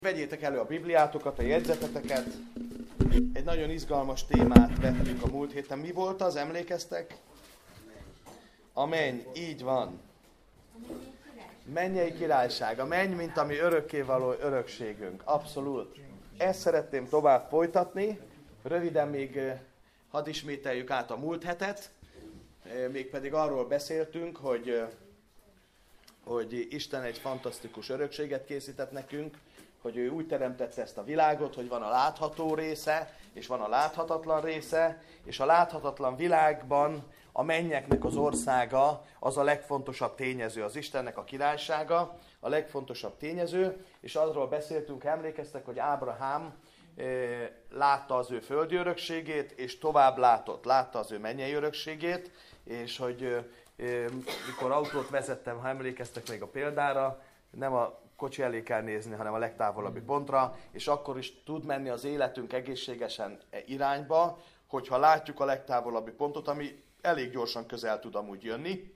Vegyétek elő a Bibliátokat, a jegyzeteteket. Egy nagyon izgalmas témát vettünk a múlt héten. Mi volt az? Emlékeztek? A menny, így van. Mennyei királyság. A menny, mint ami örökkévaló örökségünk. Abszolút. Ezt szeretném tovább folytatni. Röviden még hadd ismételjük át a múlt hetet. Mégpedig arról beszéltünk, hogy Isten egy fantasztikus örökséget készített nekünk, hogy ő úgy teremtette ezt a világot, hogy van a látható része, és van a láthatatlan része, és a láthatatlan világban a mennyeknek az országa az a legfontosabb tényező, az Istennek a királysága, a legfontosabb tényező, és arról beszéltünk, emlékeztek, hogy Ábrahám látta az ő földi örökségét, és tovább látta az ő mennyei örökségét, és hogy mikor autót vezettem, ha emlékeztek még a példára, nem a kocsi elé kell nézni, hanem a legtávolabbi pontra, és akkor is tud menni az életünk egészségesen irányba, hogyha látjuk a legtávolabbi pontot, ami elég gyorsan közel tud amúgy jönni,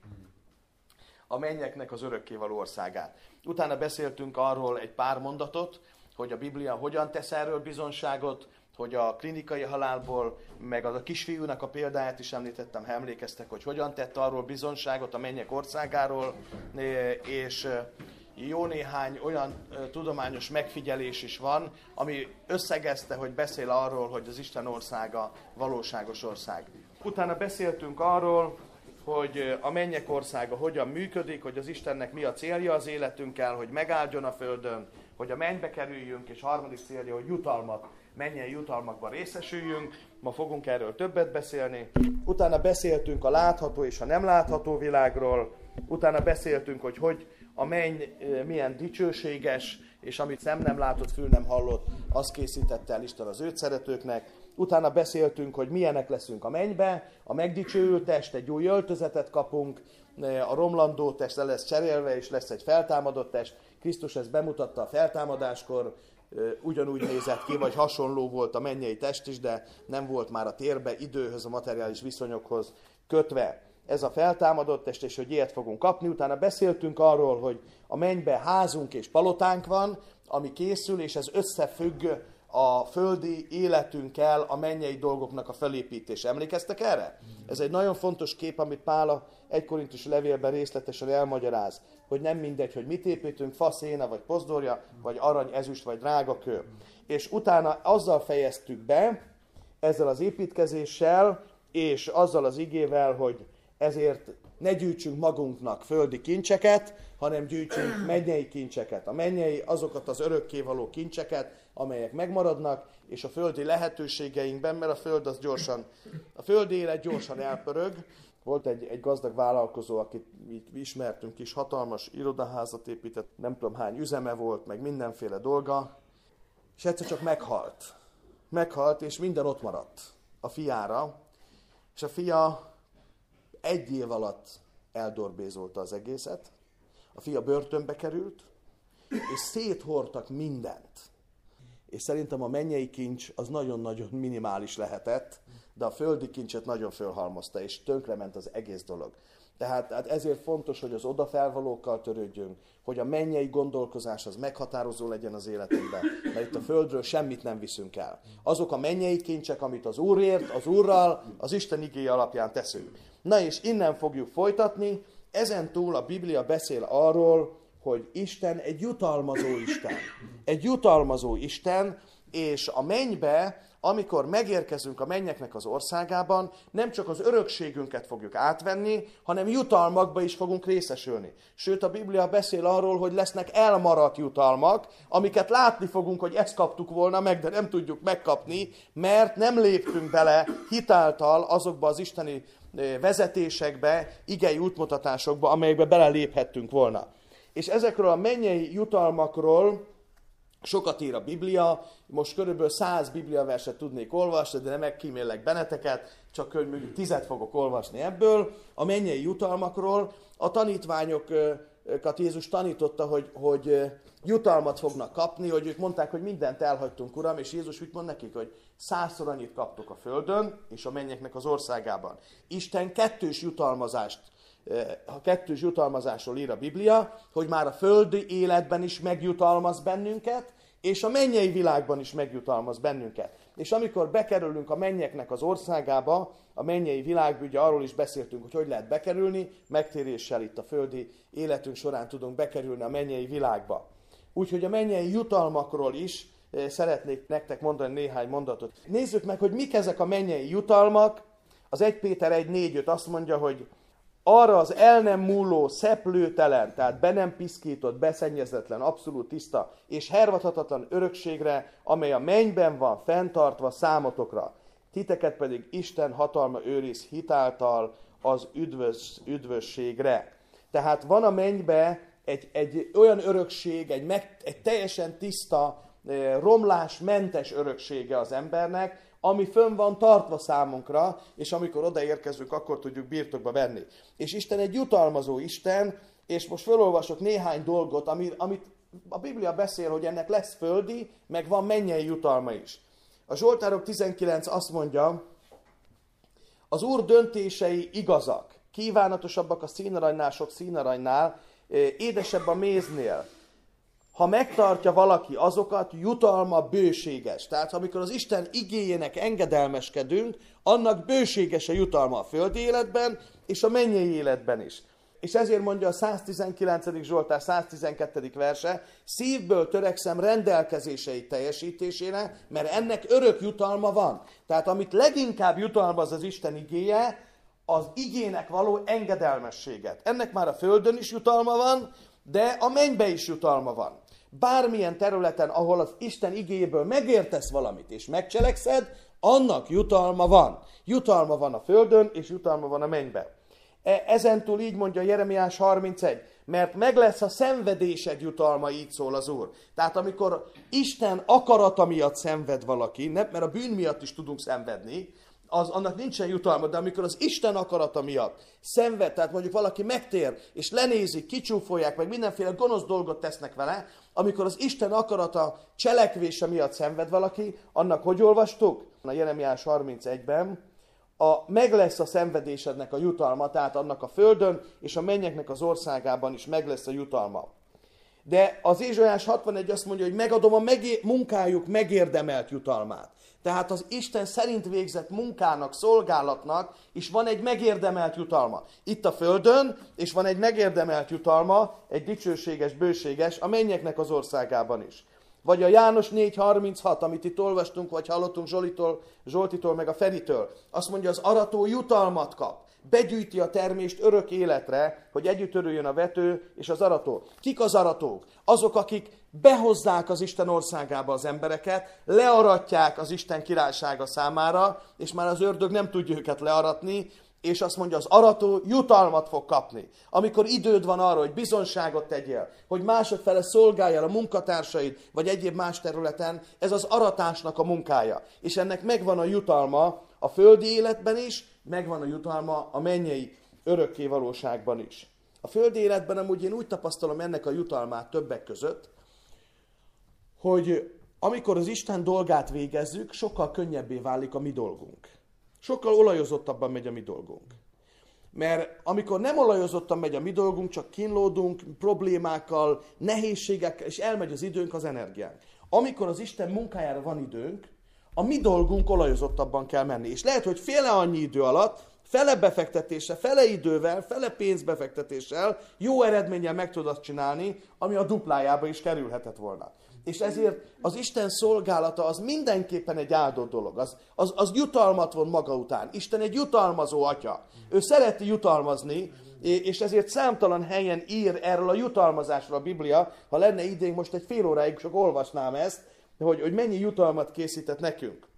a mennyeknek az örökkévaló országát. Utána beszéltünk arról egy pár mondatot, hogy a Biblia hogyan tesz erről bizonságot, hogy a klinikai halálból, meg az a kisfiúnak a példáját is említettem, ha emlékeztek, hogy hogyan tett arról bizonságot a mennyek országáról, és jó néhány olyan tudományos megfigyelés is van, ami összegezte, hogy beszél arról, hogy az Isten országa valóságos ország. Utána beszéltünk arról, hogy a mennyek országa hogyan működik, hogy az Istennek mi a célja az életünkkel, hogy megáldjon a földön, hogy a mennybe kerüljünk, és harmadik célja, hogy mennyei jutalmakban részesüljünk. Ma fogunk erről többet beszélni. Utána beszéltünk a látható és a nem látható világról. Utána beszéltünk, hogy a menny milyen dicsőséges, és amit szem nem látott, fül nem hallott, azt készítette el Isten az őt szeretőknek. Utána beszéltünk, hogy milyenek leszünk a mennybe, a megdicsőült test, egy új öltözetet kapunk, a romlandó test le lesz cserélve, és lesz egy feltámadott test. Krisztus ezt bemutatta a feltámadáskor, ugyanúgy nézett ki, vagy hasonló volt a mennyei test is, de nem volt már a térbe, időhöz, a materiális viszonyokhoz kötve. Ez a feltámadott test, és hogy ilyet fogunk kapni. Utána beszéltünk arról, hogy a mennybe házunk és palotánk van, ami készül, és ez összefügg a földi életünkkel, a mennyei dolgoknak a felépítése. Emlékeztek erre? Ez egy nagyon fontos kép, amit Pál a 1 Korintusi levélben részletesen elmagyaráz, hogy nem mindegy, hogy mit építünk, fa, széna, vagy pozdorja, vagy arany, ezüst, vagy drágakő. És utána azzal fejeztük be, ezzel az építkezéssel, és azzal az igével, hogy ezért ne gyűjtsünk magunknak földi kincseket, hanem gyűjtsünk mennyei kincseket. A mennyei azokat az örökkévaló kincseket, amelyek megmaradnak, és a földi lehetőségeinkben, mert a földi élet gyorsan elpörög. Volt egy gazdag vállalkozó, akit ismertünk is, hatalmas irodaházat épített, nem tudom hány üzeme volt, meg mindenféle dolga, és egyszer csak meghalt. Meghalt, és minden ott maradt a fiára, és a fia 1 év alatt eldorbézolta az egészet, a fia börtönbe került, és széthordtak mindent. És szerintem a mennyei kincs az nagyon-nagyon minimális lehetett, de a földi kincset nagyon fölhalmozta, és tönkrement az egész dolog. Tehát ezért fontos, hogy az odafelvalókkal törődjünk, hogy a mennyei gondolkozás az meghatározó legyen az életünkben, mert itt a földről semmit nem viszünk el. Azok a mennyei kincsek, amit az Úrért, az Úrral, az Isten igéje alapján teszünk. Na és innen fogjuk folytatni, ezen túl a Biblia beszél arról, hogy Isten egy jutalmazó Isten. Egy jutalmazó Isten, és a mennybe, amikor megérkezünk a mennyeknek az országában, nem csak az örökségünket fogjuk átvenni, hanem jutalmakba is fogunk részesülni. Sőt, a Biblia beszél arról, hogy lesznek elmaradt jutalmak, amiket látni fogunk, hogy ezt kaptuk volna meg, de nem tudjuk megkapni, mert nem léptünk bele hitáltal azokba az isteni vezetésekbe, igei útmutatásokba, amelyekbe beleléphettünk volna. És ezekről a mennyei jutalmakról sokat ír a Biblia, most körülbelül 100 bibliaverset tudnék olvasni, de nem megkímélek benneteket, csak mondjuk 10 fogok olvasni ebből. A mennyei jutalmakról a tanítványokat Jézus tanította, hogy jutalmat fognak kapni, hogy ők mondták, hogy mindent elhagytunk, Uram, és Jézus úgy mond nekik, hogy 100-szor annyit kaptok a földön, és a mennyeknek az országában. Isten kettős jutalmazásról ír a Biblia, hogy már a földi életben is megjutalmaz bennünket, és a mennyei világban is megjutalmaz bennünket. És amikor bekerülünk a mennyeknek az országába, a mennyei világba, ugye arról is beszéltünk, hogy lehet bekerülni, megtéréssel itt a földi életünk során tudunk bekerülni a mennyei világba. Úgyhogy a mennyei jutalmakról is szeretnék nektek mondani néhány mondatot. Nézzük meg, hogy mik ezek a mennyei jutalmak. Az 1 Péter 1:4-5 azt mondja, hogy arra az el nem múló, szeplőtelen, tehát be nem piszkított, beszennyezetlen, abszolút tiszta és hervadhatatlan örökségre, amely a mennyben van fenntartva számotokra. Titeket pedig Isten hatalma őriz hitáltal az üdvösségre. Tehát van a mennybe egy olyan örökség, egy teljesen tiszta, romlásmentes öröksége az embernek, ami fönn van tartva számunkra, és amikor odaérkezünk, akkor tudjuk birtokba venni. És Isten egy jutalmazó Isten, és most felolvasok néhány dolgot, amit a Biblia beszél, hogy ennek lesz földi, meg van mennyei jutalma is. A Zsoltárok 19 azt mondja, az Úr döntései igazak, kívánatosabbak a színaranynál, sok színaranynál, édesebb a méznél. Ha megtartja valaki azokat, jutalma bőséges. Tehát amikor az Isten igéjének engedelmeskedünk, annak bőséges a jutalma a földi életben, és a mennyei életben is. És ezért mondja a 119. Zsoltár 112. verse, szívből törekszem rendelkezései teljesítésére, mert ennek örök jutalma van. Tehát amit leginkább jutalmaz az Isten igéje, az igének való engedelmességet. Ennek már a földön is jutalma van, de a mennybe is jutalma van. Bármilyen területen, ahol az Isten igéjéből megértesz valamit, és megcselekszed, annak jutalma van. Jutalma van a földön, és jutalma van a mennybe. Ezentúl így mondja Jeremiás 31, mert meg lesz a szenvedésed jutalma, így szól az Úr. Tehát amikor Isten akarata miatt szenved valaki, mert a bűn miatt is tudunk szenvedni, annak nincsen jutalma, de amikor az Isten akarata miatt szenved, tehát mondjuk valaki megtér, és lenézik, kicsúfolják, meg mindenféle gonosz dolgot tesznek vele, amikor az Isten akarata cselekvése miatt szenved valaki, annak hogy olvastuk? A Jeremiás 31-ben, meg lesz a szenvedésednek a jutalma, tehát annak a földön, és a mennyeknek az országában is meg lesz a jutalma. De az Ézsaiás 61 azt mondja, hogy megadom a munkájuk megérdemelt jutalmát. Tehát az Isten szerint végzett munkának, szolgálatnak is van egy megérdemelt jutalma. Itt a földön, és van egy megérdemelt jutalma, egy dicsőséges, bőséges, a mennyeknek az országában is. Vagy a János 4:36, amit itt olvastunk, vagy hallottunk Zsoltitól, meg a Feritől. Azt mondja, az arató jutalmat kap. Begyűjti a termést örök életre, hogy együtt örüljön a vető és az arató. Kik az aratók? Azok, akik behozzák az Isten országába az embereket, learatják az Isten királysága számára, és már az ördög nem tudja őket learatni, és azt mondja, az arató jutalmat fog kapni. Amikor időd van arra, hogy bizonságot tegyél, hogy mások fele szolgáljál a munkatársaid, vagy egyéb más területen, ez az aratásnak a munkája. És ennek megvan a jutalma a földi életben is, megvan a jutalma a mennyei örökké valóságban is. A földi életben amúgy én úgy tapasztalom ennek a jutalmát többek között, hogy amikor az Isten dolgát végezzük, sokkal könnyebbé válik a mi dolgunk. Sokkal olajozottabban megy a mi dolgunk. Mert amikor nem olajozottan megy a mi dolgunk, csak kínlódunk, problémákkal, nehézségekkel, és elmegy az időnk, az energiánk. Amikor az Isten munkájára van időnk, a mi dolgunk olajozottabban kell menni. És lehet, hogy féle annyi idő alatt, fele befektetéssel, fele idővel, fele pénzbefektetéssel jó eredménnyel meg tud azt csinálni, ami a duplájába is kerülhetett volna. És ezért az Isten szolgálata az mindenképpen egy áldott dolog. Az jutalmat von maga után. Isten egy jutalmazó atya. Ő szereti jutalmazni, és ezért számtalan helyen ír erről a jutalmazásról a Biblia. Ha lenne idénk, most egy fél óráig csak olvasnám ezt, hogy mennyi jutalmat készített nekünk.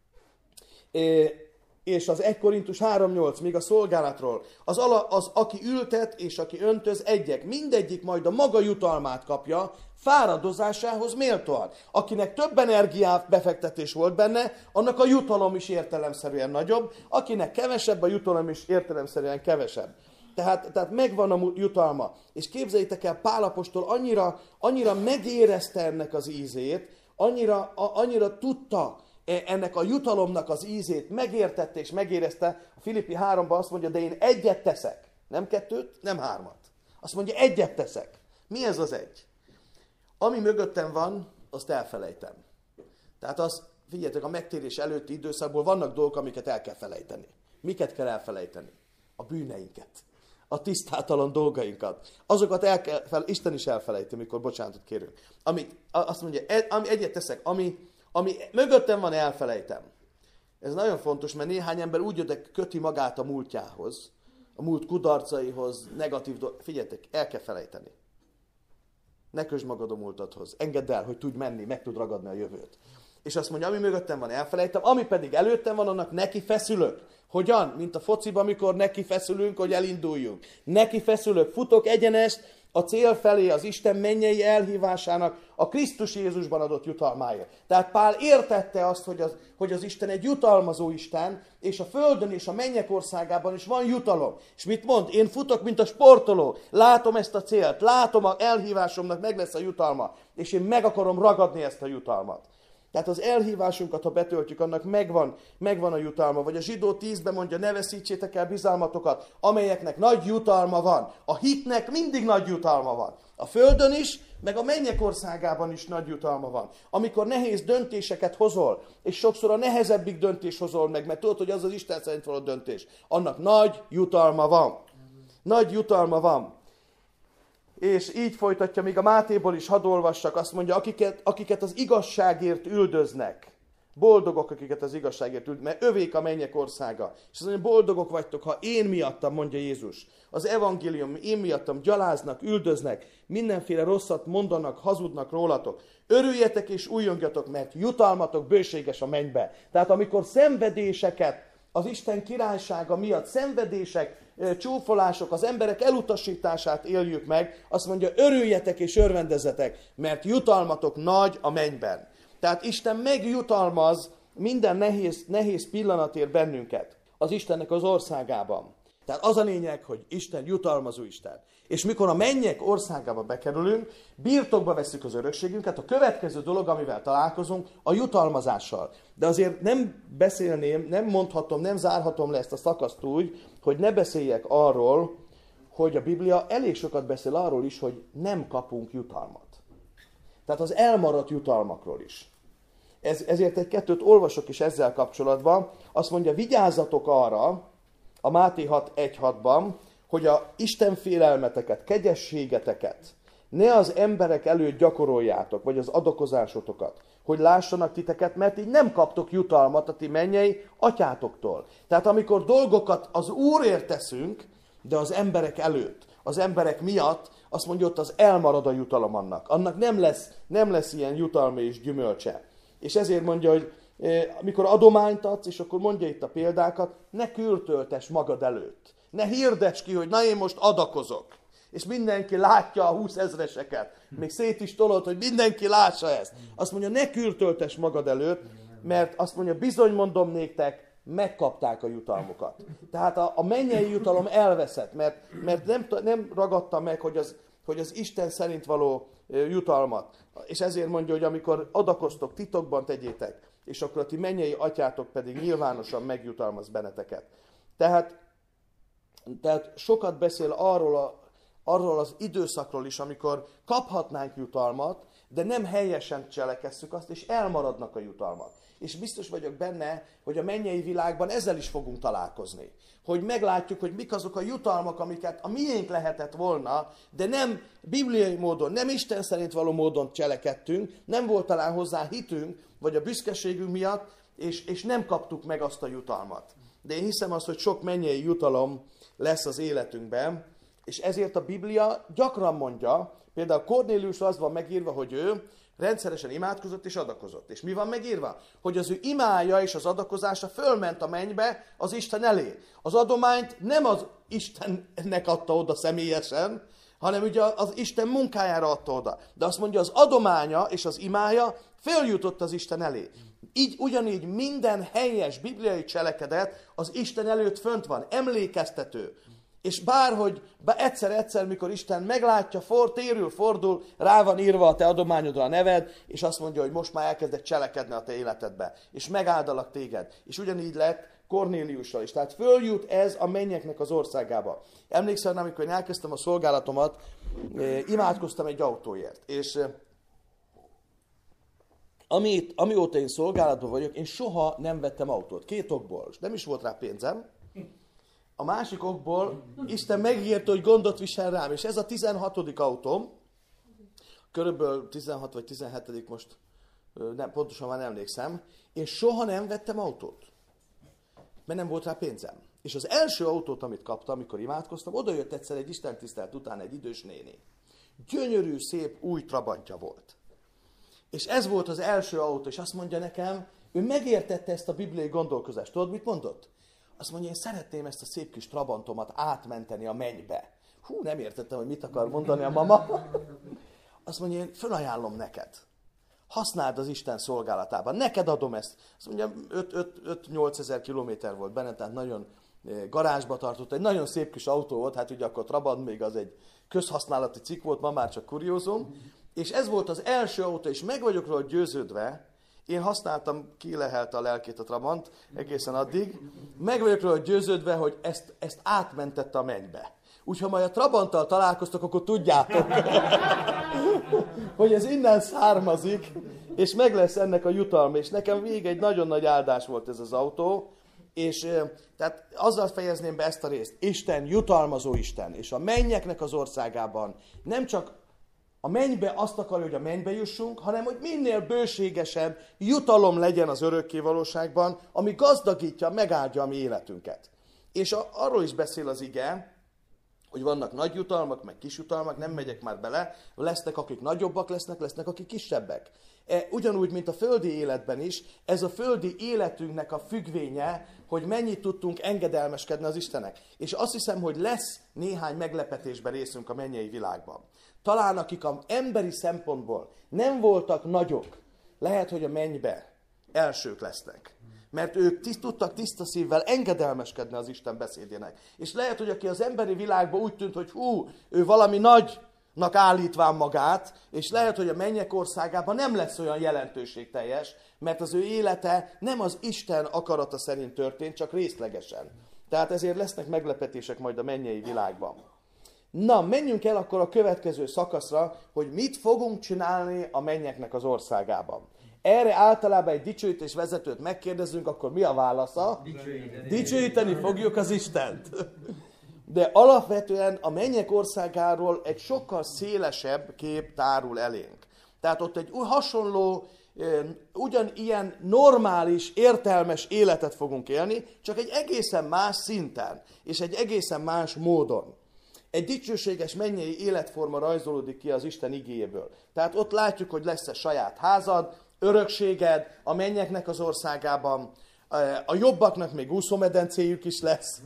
És az 1 Korintus 3:8, még a szolgálatról. Az, aki ültet és aki öntöz, egyek. Mindegyik majd a maga jutalmát kapja, fáradozásához méltóan. Akinek több energiát befektetés volt benne, annak a jutalom is értelemszerűen nagyobb, akinek kevesebb, a jutalom is értelemszerűen kevesebb. Tehát megvan a jutalma. És képzeljétek el, Pál apostol annyira megérezte ennek az ízét, annyira tudta ennek a jutalomnak az ízét, megértette és megérezte. A Filippi 3-ban azt mondja, de én egyet teszek. Nem 2, nem 3. Azt mondja, egyet teszek. Mi ez az egy? Ami mögöttem van, azt elfelejtem. Tehát figyeljetek, a megtérés előtti időszakból vannak dolgok, amiket el kell felejteni. Miket kell elfelejteni? A bűneinket. A tisztátalan dolgainkat. Azokat Isten is elfelejti, mikor bocsánatot kérünk. Azt mondja, ami egyet teszek, ami mögöttem van, elfelejtem. Ez nagyon fontos, mert néhány ember úgy köti magát a múltjához, a múlt kudarcaihoz, negatív dolgok. Figyeljetek, el kell felejteni. Ne kösd magad a múltadhoz. Engedd el, hogy tudj menni, meg tud ragadni a jövőt. És azt mondja, ami mögöttem van, elfelejtem, ami pedig előttem van, annak neki feszülök. Hogyan? Mint a fociban, amikor neki feszülünk, hogy elinduljunk. Neki feszülök, futok egyenest a cél felé, az Isten mennyei elhívásának a Krisztus Jézusban adott jutalmáért. Tehát Pál értette azt, hogy az Isten egy jutalmazó Isten, és a földön és a mennyek országában is van jutalom. És mit mond? Én futok, mint a sportoló, látom ezt a célt, látom az elhívásomnak meg lesz a jutalma, és én meg akarom ragadni ezt a jutalmat. Tehát az elhívásunkat, ha betöltjük, annak megvan a jutalma. Vagy a Zsidó 10-ben mondja, ne veszítsétek el bizalmatokat, amelyeknek nagy jutalma van. A hitnek mindig nagy jutalma van. A földön is, meg a mennyek országában is nagy jutalma van. Amikor nehéz döntéseket hozol, és sokszor a nehezebbik döntés hozol meg, mert tudod, hogy az az Isten szerint való döntés, annak nagy jutalma van. Nagy jutalma van. És így folytatja, még a Mátéból is hadd olvassak, azt mondja, akiket az igazságért üldöznek. Boldogok, akiket az igazságért üldöznek, mert övék a mennyek országa. És azt mondja, boldogok vagytok, ha én miattam, mondja Jézus. Az evangélium én miattam gyaláznak, üldöznek, mindenféle rosszat mondanak, hazudnak rólatok. Örüljetek és újjongjatok, mert jutalmatok bőséges a mennybe. Tehát amikor szenvedéseket az Isten királysága miatt, szenvedések, csúfolások, az emberek elutasítását éljük meg, azt mondja, örüljetek és örvendezzetek, mert jutalmatok nagy a mennyben. Tehát Isten megjutalmaz minden nehéz pillanatért bennünket az Istennek az országában. Tehát az a lényeg, hogy Isten jutalmazó Isten. És mikor a mennyek országába bekerülünk, birtokba vesszük az örökségünket, a következő dolog, amivel találkozunk, a jutalmazással. De azért nem beszélném, nem mondhatom, nem zárhatom le ezt a szakaszt úgy, hogy ne beszéljek arról, hogy a Biblia elég sokat beszél arról is, hogy nem kapunk jutalmat. Tehát az elmaradt jutalmakról is. Ezért egy-kettőt olvasok is ezzel kapcsolatban. Azt mondja, vigyázzatok arra, a Máté 6.1.6-ban, hogy a Isten félelmeteket, kegyességeteket ne az emberek előtt gyakoroljátok, vagy az adakozásotokat, hogy lássanak titeket, mert így nem kaptok jutalmat a ti mennyei atyátoktól. Tehát amikor dolgokat az Úrért teszünk, de az emberek előtt, az emberek miatt, azt mondja, ott az elmarad a jutalom annak. Annak nem lesz ilyen jutalma és gyümölcse. És ezért mondja, hogy amikor adományt adsz, és akkor mondja itt a példákat, ne kürtöltess magad előtt. Ne hirdess ki, hogy na én most adakozok. És mindenki látja a 20 000-eseket. Még szét is tolod, hogy mindenki lássa ezt. Azt mondja, ne kürtöltess magad előtt, mert azt mondja, bizony mondom néktek, megkapták a jutalmukat. Tehát a mennyei jutalom elveszett, mert nem ragadta meg, hogy az Isten szerint való jutalmat. És ezért mondja, hogy amikor adakoztok, titokban tegyétek, és akkor a ti mennyei atyátok pedig nyilvánosan megjutalmaz benneteket. Tehát sokat beszél arról az időszakról is, amikor kaphatnánk jutalmat, de nem helyesen cselekesszük azt, és elmaradnak a jutalmak. És biztos vagyok benne, hogy a mennyei világban ezzel is fogunk találkozni. Hogy meglátjuk, hogy mik azok a jutalmak, amiket a miénk lehetett volna, de nem bibliai módon, nem Isten szerint való módon cselekedtünk, nem volt talán hozzá hitünk, vagy a büszkeségünk miatt, és nem kaptuk meg azt a jutalmat. De én hiszem azt, hogy sok mennyei jutalom lesz az életünkben, és ezért a Biblia gyakran mondja, például Kornélius az van megírva, hogy ő rendszeresen imádkozott és adakozott. És mi van megírva? Hogy az ő imája és az adakozása fölment a mennybe az Isten elé. Az adományt nem az Istennek adta oda személyesen, hanem ugye az Isten munkájára adta oda. De azt mondja, az adománya és az imája följutott az Isten elé. Ugyanígy minden helyes bibliai cselekedet az Isten előtt fönt van, emlékeztető. És bárhogy egyszer-egyszer, mikor Isten meglátja, fordul, rá van írva a te adományodra a neved, és azt mondja, hogy most már elkezdek cselekedni a te életedbe, és megáldalak téged. És ugyanígy lett Kornéliussal is. Tehát följut ez a mennyeknek az országába. Emlékszel, amikor én elkezdtem a szolgálatomat, imádkoztam egy autóért. És amióta én szolgálatban vagyok, én soha nem vettem autót. 2 okból. Nem is volt rá pénzem. A másik okból Isten megígérte, hogy gondot visel rám. És ez a 16. autóm. Körülbelül 16 vagy 17. most pontosan már nem emlékszem. Én soha nem vettem autót. Mert nem volt rá pénzem. És az első autót, amit kaptam, amikor imádkoztam, oda jött egyszer egy istentisztelet után egy idős néni. Gyönyörű, szép, új trabantja volt. És ez volt az első autó, és azt mondja nekem, ő megértette ezt a bibliai gondolkozást. Tudod, mit mondott? Azt mondja, én szeretném ezt a szép kis trabantomat átmenteni a mennybe. Hú, nem értettem, hogy mit akar mondani a mama. Azt mondja, én fölajánlom neked. Használd az Isten szolgálatában. Neked adom ezt. Azt mondja, 5-8 ezer kilométer volt benne, tehát nagyon garázsba tartott. Egy nagyon szép kis autó volt, hát ugye akkor Trabant még az egy közhasználati cikk volt, ma már csak kuriózum. És ez volt az első autó, és meg vagyok róla győződve, én használtam, kilehelte a lelkét a Trabant egészen addig, meg vagyok róla győződve, hogy ezt átmentette a mennybe. Úgyhogy ha majd a Trabanttal találkoztok, akkor tudjátok, hogy ez innen származik, és meg lesz ennek a jutalma. És nekem végig egy nagyon nagy áldás volt ez az autó, és tehát azzal fejezném be ezt a részt. Isten, jutalmazó Isten, és a mennyeknek az országában nem csak a mennybe azt akarja, hogy a mennybe jussunk, hanem hogy minél bőségesebb jutalom legyen az örökkévalóságban, ami gazdagítja, megáldja a mi életünket. És arról is beszél az ige, hogy vannak nagy jutalmak, meg kis jutalmak, nem megyek már bele, lesznek, akik nagyobbak lesznek, akik kisebbek. Ugyanúgy, mint a földi életben is, ez a földi életünknek a függvénye, hogy mennyit tudtunk engedelmeskedni az Istennek. És azt hiszem, hogy lesz néhány meglepetésben részünk a mennyei világban. Talán akik az emberi szempontból nem voltak nagyok, lehet, hogy a mennybe elsők lesznek. Mert ők tudtak tiszta szívvel engedelmeskedni az Isten beszédének. És lehet, hogy aki az emberi világban úgy tűnt, hogy ő valami nagynak állítván magát, és lehet, hogy a mennyek országában nem lesz olyan jelentőségteljes, mert az ő élete nem az Isten akarata szerint történt, csak részlegesen. Tehát ezért lesznek meglepetések majd a mennyei világban. Na, menjünk el akkor a következő szakaszra, hogy mit fogunk csinálni a mennyeknek az országában. Erre általában egy dicsőítés vezetőt megkérdezünk, akkor mi a válasza? Dicsőíteni fogjuk az Istent. De alapvetően a mennyek országáról egy sokkal szélesebb kép tárul elénk. Tehát ott egy hasonló, ugyanilyen normális, értelmes életet fogunk élni, csak egy egészen más szinten, és egy egészen más módon. Egy dicsőséges mennyei életforma rajzolódik ki az Isten igéjéből. Tehát ott látjuk, hogy lesz egy saját házad, örökséged a mennyeknek az országában, a jobbaknak még úszómedencéjük is lesz.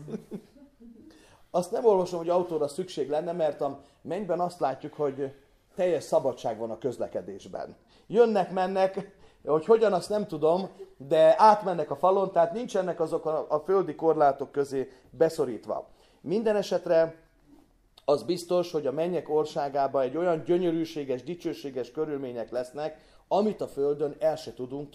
Azt nem olvasom, hogy autóra szükség lenne, mert a mennyben azt látjuk, hogy teljes szabadság van a közlekedésben. Jönnek, mennek, hogy hogyan, azt nem tudom, de átmennek a falon, tehát nincsenek azok a földi korlátok közé beszorítva. Minden esetre az biztos, hogy a mennyek országában egy olyan gyönyörűséges, dicsőséges körülmények lesznek, amit a Földön el se tudunk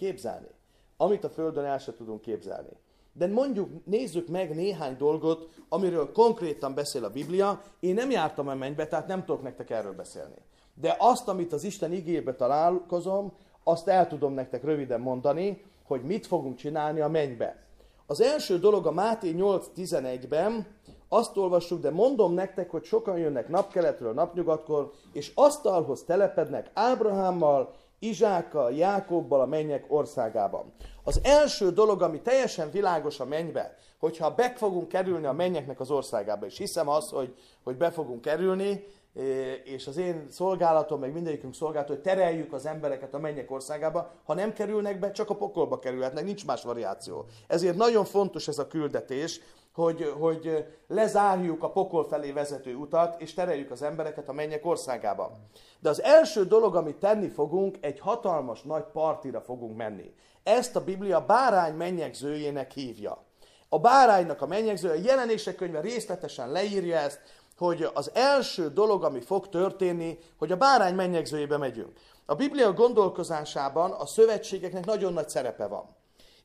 képzelni. De nézzük meg néhány dolgot, amiről konkrétan beszél a Biblia. Én nem jártam a mennybe, tehát nem tudok nektek erről beszélni. De azt, amit az Isten igébe találkozom, azt el tudom nektek röviden mondani, hogy mit fogunk csinálni a mennybe. Az első dolog a Máté 8.11-ben, azt olvassuk, de mondom nektek, hogy sokan jönnek napkeletről, napnyugatkor, és asztalhoz telepednek Ábrahámmal, Izsákkal, Jákobbal a mennyek országában. Az első dolog, ami teljesen világos a mennybe, hogyha be fogunk kerülni a mennyeknek az országába, és hiszem azt, hogy be fogunk kerülni, és az én szolgálatom, meg mindegyikünk szolgálatom, hogy tereljük az embereket a mennyek országába, ha nem kerülnek be, csak a pokolba kerülhetnek, nincs más variáció. Ezért nagyon fontos ez a küldetés, hogy lezárjuk a pokol felé vezető utat, és tereljük az embereket a mennyek országába. De az első dolog, amit tenni fogunk, egy hatalmas nagy partira fogunk menni. Ezt a Biblia bárány mennyegzőjének hívja. A báránynak a mennyegzője, a Jelenések könyve részletesen leírja ezt, hogy az első dolog, ami fog történni, hogy a bárány mennyegzőjébe megyünk. A Biblia gondolkozásában a szövetségeknek nagyon nagy szerepe van.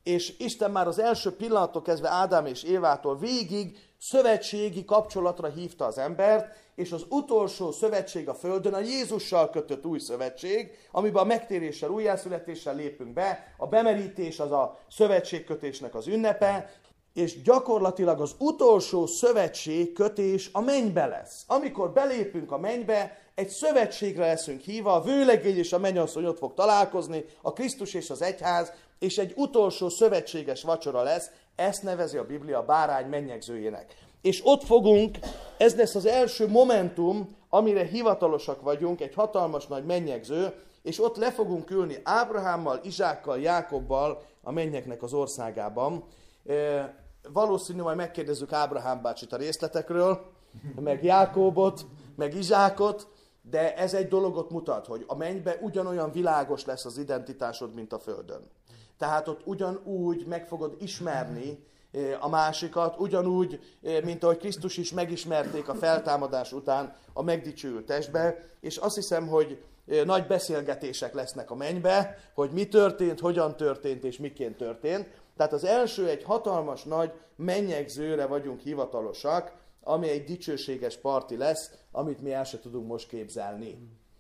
és Isten már az első pillanattól kezdve Ádám és Évától végig szövetségi kapcsolatra hívta az embert, és az utolsó szövetség a Földön a Jézussal kötött új szövetség, amiben a megtéréssel, újjászületéssel lépünk be, a bemerítés az a szövetségkötésnek az ünnepe, és gyakorlatilag az utolsó szövetségkötés a mennybe lesz. Amikor belépünk a mennybe, egy szövetségre leszünk hívva, a vőlegény és a mennyasszony ott fog találkozni, a Krisztus és az egyház, és egy utolsó szövetséges vacsora lesz, ezt nevezi a Biblia a bárány mennyegzőjének. És ott fogunk, ez lesz az első momentum, amire hivatalosak vagyunk, egy hatalmas nagy mennyegző, és ott le fogunk ülni Ábrahámmal, Izsákkal, Jákobbal a mennyeknek az országában. Valószínű, majd megkérdezzük Ábrahám bácsit a részletekről, meg Jákobot, meg Izsákot, de ez egy dologot mutat, hogy a mennybe ugyanolyan világos lesz az identitásod, mint a földön. Tehát ott ugyanúgy meg fogod ismerni a másikat, ugyanúgy, mint ahogy Krisztus is megismerték a feltámadás után a megdicsőült testbe, és azt hiszem, hogy nagy beszélgetések lesznek a mennybe, hogy mi történt, hogyan történt és miként történt. Tehát az első egy hatalmas nagy mennyegzőre vagyunk hivatalosak, ami egy dicsőséges parti lesz, amit mi el se tudunk most képzelni.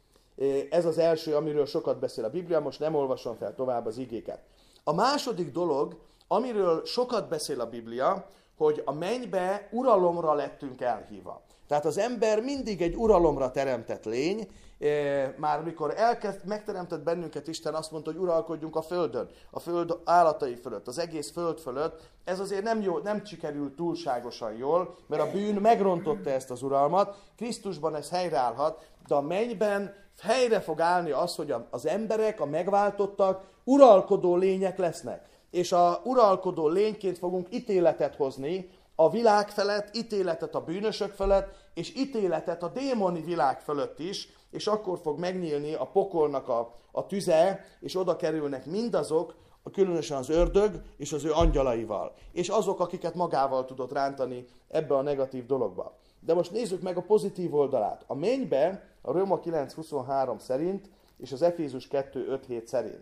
Ez az első, amiről sokat beszél a Biblia, most nem olvasom fel tovább az igéket. A második dolog, amiről sokat beszél a Biblia, hogy a mennybe uralomra lettünk elhívva. Tehát az ember mindig egy uralomra teremtett lény, már mikor megteremtett bennünket Isten, azt mondta, hogy uralkodjunk a földön, a föld állatai fölött, az egész föld fölött. Ez azért nem jó, nem sikerült túlságosan jól, mert a bűn megrontotta ezt az uralmat, Krisztusban ez helyreállhat, de a mennyben helyre fog állni az, hogy az emberek, a megváltottak uralkodó lények lesznek. És a uralkodó lényként fogunk ítéletet hozni a világ felett, ítéletet a bűnösök felett, és ítéletet a démoni világ fölött is, és akkor fog megnyílni a pokolnak a tüze, és oda kerülnek mindazok, különösen az ördög és az ő angyalaival. És azok, akiket magával tudott rántani ebbe a negatív dologba. De most nézzük meg a pozitív oldalát. A mennybe a Róma 9.23 szerint, és az Efézus 2.5.7 szerint.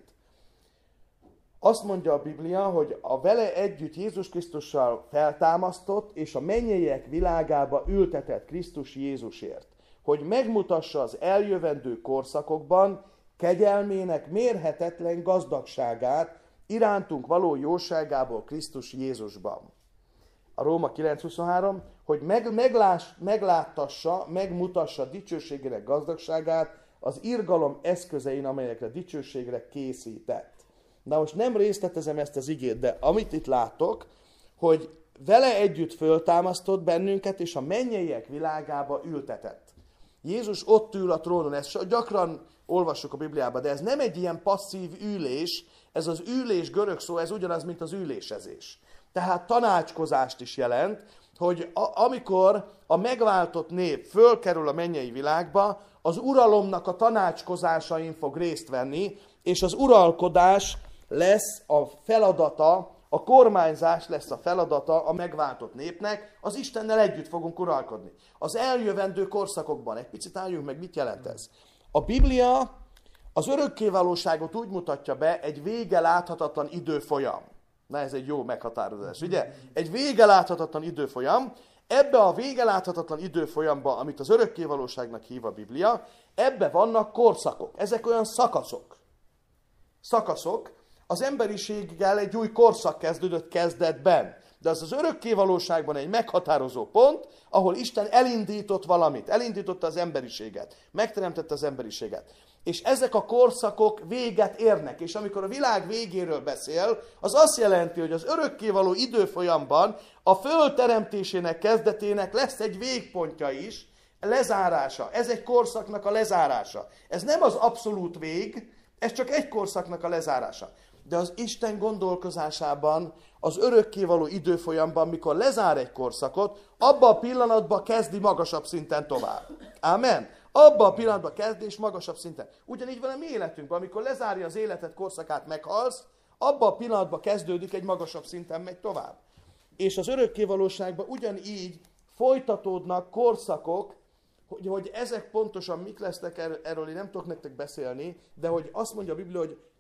Azt mondja a Biblia, hogy a vele együtt Jézus Krisztussal feltámasztott, és a mennyeiek világába ültetett Krisztus Jézusért, hogy megmutassa az eljövendő korszakokban kegyelmének mérhetetlen gazdagságát irántunk való jóságából Krisztus Jézusban. A Róma 9.23, hogy megláttassa, megmutassa dicsőségének gazdagságát az irgalom eszközein, amelyekre dicsőségre készített. Na most nem részletezem ezt az igét, de amit itt látok, hogy vele együtt föltámasztott bennünket, és a mennyeiek világába ültetett. Jézus ott ül a trónon, ezt gyakran olvassuk a Bibliában, de ez nem egy ilyen passzív ülés, ez az ülés görög szó, ez ugyanaz, mint az ülésezés. Tehát tanácskozást is jelent, hogy amikor a megváltott nép fölkerül a mennyei világba, az uralomnak a tanácskozásain fog részt venni, és az uralkodás lesz a feladata, a kormányzás lesz a feladata a megváltott népnek, az Istennel együtt fogunk uralkodni. Az eljövendő korszakokban, egy picit álljunk meg, mit jelent ez? A Biblia az örökkévalóságot úgy mutatja be, egy vége láthatatlan időfolyam. Na, ez egy jó meghatározás, ugye? Egy vége láthatatlan időfolyam. Ebbe a vége láthatatlan időfolyamba, amit az örökkévalóságnak hív a Biblia, ebbe vannak korszakok. Ezek olyan szakaszok. Szakaszok. Az emberiséggel egy új korszak kezdődött kezdetben. De az örökkévalóságban egy meghatározó pont, ahol Isten elindított valamit. Elindította az emberiséget. Megteremtette az emberiséget. És ezek a korszakok véget érnek. És amikor a világ végéről beszél, az azt jelenti, hogy az örökkévaló időfolyamban a föld teremtésének kezdetének lesz egy végpontja is, lezárása. Ez egy korszaknak a lezárása. Ez nem az abszolút vég, ez csak egy korszaknak a lezárása. De az Isten gondolkozásában, az örökkévaló időfolyamban, mikor lezár egy korszakot, abban a pillanatban kezdi magasabb szinten tovább. Ámen? Abban a pillanatban kezdi és magasabb szinten. Ugyanígy van a mi életünkben, amikor lezárja az életed korszakát, meghalsz, abban a pillanatban kezdődik egy magasabb szinten, megy tovább. És az örökkévalóságban ugyanígy folytatódnak korszakok, hogy ezek pontosan mik lesznek, erről én nem tudok nektek beszélni, de hogy azt mondja a Biblia, hogy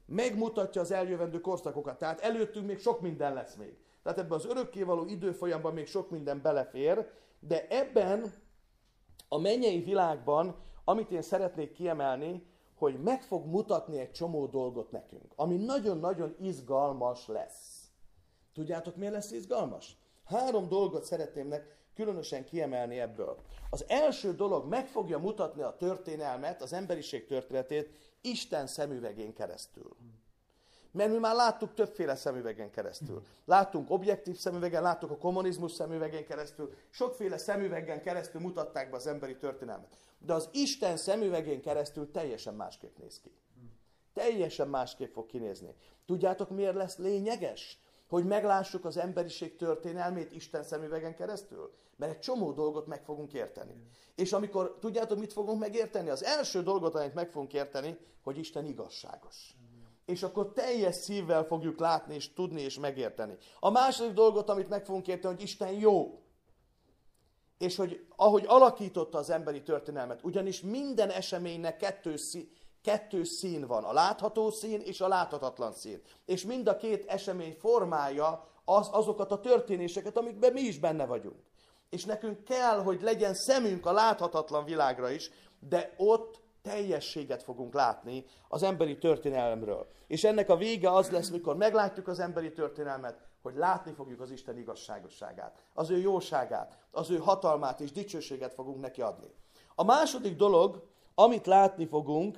megmutatja az eljövendő korszakokat. Tehát előttünk még sok minden lesz még. Tehát ebben az örökkévaló időfolyamban még sok minden belefér, de ebben a mennyei világban, amit én szeretnék kiemelni, hogy meg fog mutatni egy csomó dolgot nekünk, ami nagyon-nagyon izgalmas lesz. Tudjátok, miért lesz izgalmas? 3 dolgot szeretném különösen kiemelni ebből. Az első dolog, meg fogja mutatni a történelmet, az emberiség történetét Isten szemüvegén keresztül. Mert mi már láttuk többféle szemüvegen keresztül. Láttunk objektív szemüvegen, láttuk a kommunizmus szemüvegén keresztül, sokféle szemüvegen keresztül mutatták be az emberi történelmet. De az Isten szemüvegén keresztül teljesen másképp néz ki. Teljesen másképp fog kinézni. Tudjátok, miért lesz lényeges, hogy meglássuk az emberiség történelmét Isten szemüvegen keresztül? Mert egy csomó dolgot meg fogunk érteni. És amikor, tudjátok, mit fogunk megérteni? Az első dolgot, amit meg fogunk érteni, hogy Isten igazságos. És akkor teljes szívvel fogjuk látni, és tudni, és megérteni. A második dolgot, amit meg fogunk érteni, hogy Isten jó. És hogy ahogy alakította az emberi történelmet, ugyanis minden eseménynek kettő szín van. A látható szín és a láthatatlan szín. És mind a két esemény formálja azokat a történéseket, amikben mi is benne vagyunk. És nekünk kell, hogy legyen szemünk a láthatatlan világra is, de ott teljességet fogunk látni az emberi történelemről. És ennek a vége az lesz, mikor meglátjuk az emberi történelmet, hogy látni fogjuk az Isten igazságosságát, az ő jóságát, az ő hatalmát és dicsőséget fogunk neki adni. A második dolog, amit látni fogunk,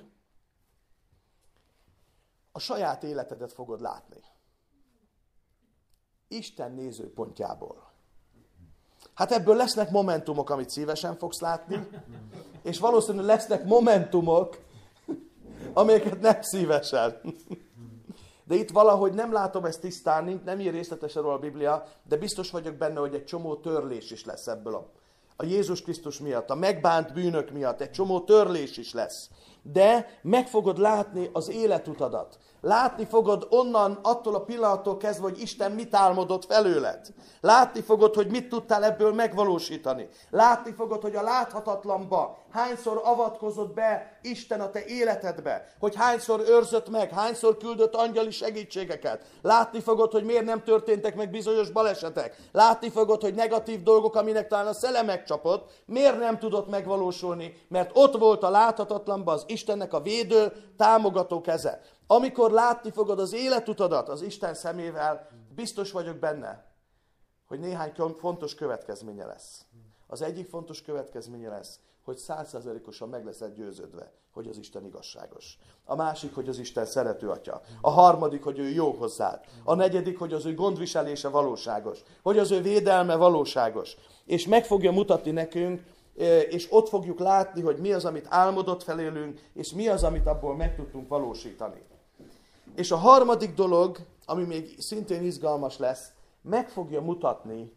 a saját életedet fogod látni. Isten nézőpontjából. Hát ebből lesznek momentumok, amit szívesen fogsz látni, és valószínűleg lesznek momentumok, amelyeket nem szívesen. De itt valahogy nem látom ezt tisztán, nem ír részletesen róla a Biblia, de biztos vagyok benne, hogy egy csomó törlés is lesz ebből a Jézus Krisztus miatt, a megbánt bűnök miatt, egy csomó törlés is lesz. De meg fogod látni az életutadat. Látni fogod onnan, attól a pillanattól kezdve, hogy Isten mit álmodott felőled. Látni fogod, hogy mit tudtál ebből megvalósítani. Látni fogod, hogy a láthatatlanba hányszor avatkozott be Isten a te életedbe. Hogy hányszor őrzött meg, hányszor küldött angyali segítségeket. Látni fogod, hogy miért nem történtek meg bizonyos balesetek. Látni fogod, hogy negatív dolgok, aminek talán a szele megcsapott, miért nem tudott megvalósulni, mert ott volt a láthatatlanban az Istennek a védő, támogató keze. Amikor látni fogod az életutadat az Isten szemével, biztos vagyok benne, hogy néhány fontos következménye lesz. Az egyik fontos következménye lesz, hogy 100%-osan meg leszed győződve, hogy az Isten igazságos. A másik, hogy az Isten szerető atya. A harmadik, hogy ő jó hozzád. A negyedik, hogy az ő gondviselése valóságos. Hogy az ő védelme valóságos. És meg fogja mutatni nekünk, és ott fogjuk látni, hogy mi az, amit álmodott felélünk, és mi az, amit abból meg tudtunk valósítani. És a harmadik dolog, ami még szintén izgalmas lesz, meg fogja mutatni,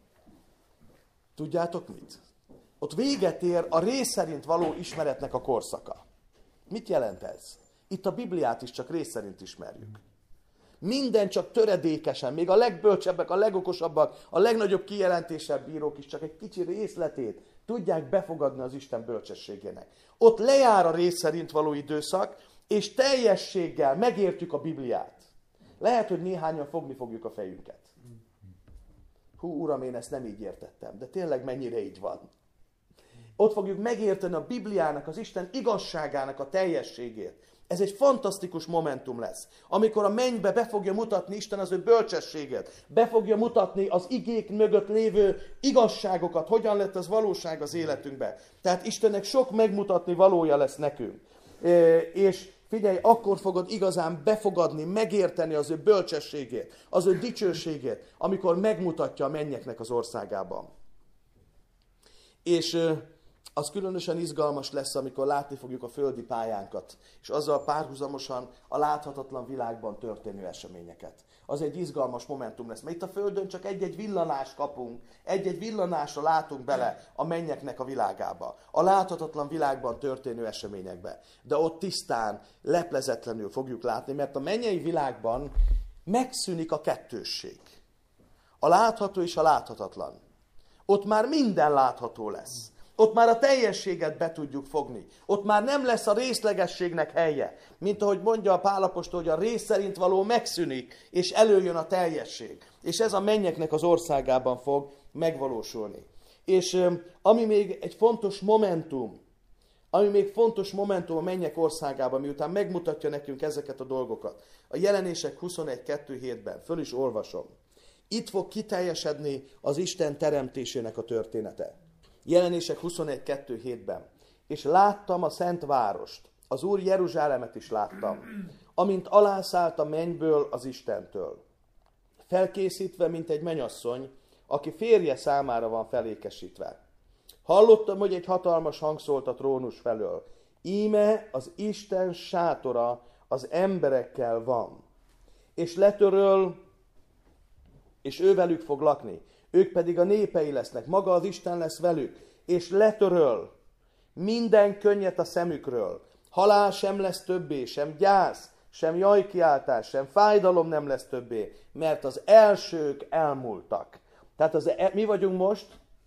tudjátok mit? Ott véget ér a rész szerint való ismeretnek a korszaka. Mit jelent ez? Itt a Bibliát is csak rész szerint ismerjük. Minden csak töredékesen, még a legbölcsebbek, a legokosabbak, a legnagyobb kijelentésebb bírók is csak egy kicsi részletét tudják befogadni az Isten bölcsességének. Ott lejár a rész szerint való időszak, és teljességgel megértjük a Bibliát. Lehet, hogy néhányan fogni fogjuk a fejünket. Hú, Uram, én ezt nem így értettem, de tényleg mennyire így van. Ott fogjuk megérteni a Bibliának, az Isten igazságának a teljességét. Ez egy fantasztikus momentum lesz, amikor a mennybe be fogja mutatni Isten az ő bölcsességet, be fogja mutatni az igék mögött lévő igazságokat, hogyan lett az valóság az életünkben. Tehát Istennek sok megmutatni valója lesz nekünk. És figyelj, akkor fogod igazán befogadni, megérteni az ő bölcsességét, az ő dicsőségét, amikor megmutatja a mennyeknek az országában. És az különösen izgalmas lesz, amikor látni fogjuk a földi pályánkat, és azzal párhuzamosan a láthatatlan világban történő eseményeket. Az egy izgalmas momentum lesz, mert itt a földön csak egy-egy villanást kapunk, egy-egy villanásra látunk bele a mennyeknek a világába, a láthatatlan világban történő eseményekbe. De ott tisztán, leplezetlenül fogjuk látni, mert a mennyei világban megszűnik a kettősség. A látható és a láthatatlan. Ott már minden látható lesz. Ott már a teljességet be tudjuk fogni. Ott már nem lesz a részlegességnek helye. Mint ahogy mondja a Pál apostol, hogy a rész szerint való megszűnik, és előjön a teljesség. És ez a mennyeknek az országában fog megvalósulni. És ami még egy fontos momentum, a mennyek országában, miután megmutatja nekünk ezeket a dolgokat. A Jelenések 21.2.7-ben, föl is olvasom. Itt fog kiteljesedni az Isten teremtésének a története. Jelenések 21.2.7-ben. És láttam a szent várost, az Úr Jeruzsálemet is láttam, amint alászállt a mennyből az Istentől. Felkészítve, mint egy mennyasszony, aki férje számára van felékesítve. Hallottam, hogy egy hatalmas hang szólt a trónus felől. Íme az Isten sátora az emberekkel van. És letöröl, és ő velük fog lakni. Ők pedig a népei lesznek. Maga az Isten lesz velük. És letöröl minden könnyet a szemükről. Halál sem lesz többé, sem gyász, sem jajkiáltás, sem fájdalom nem lesz többé, mert az elsők elmúltak. Tehát mi vagyunk most?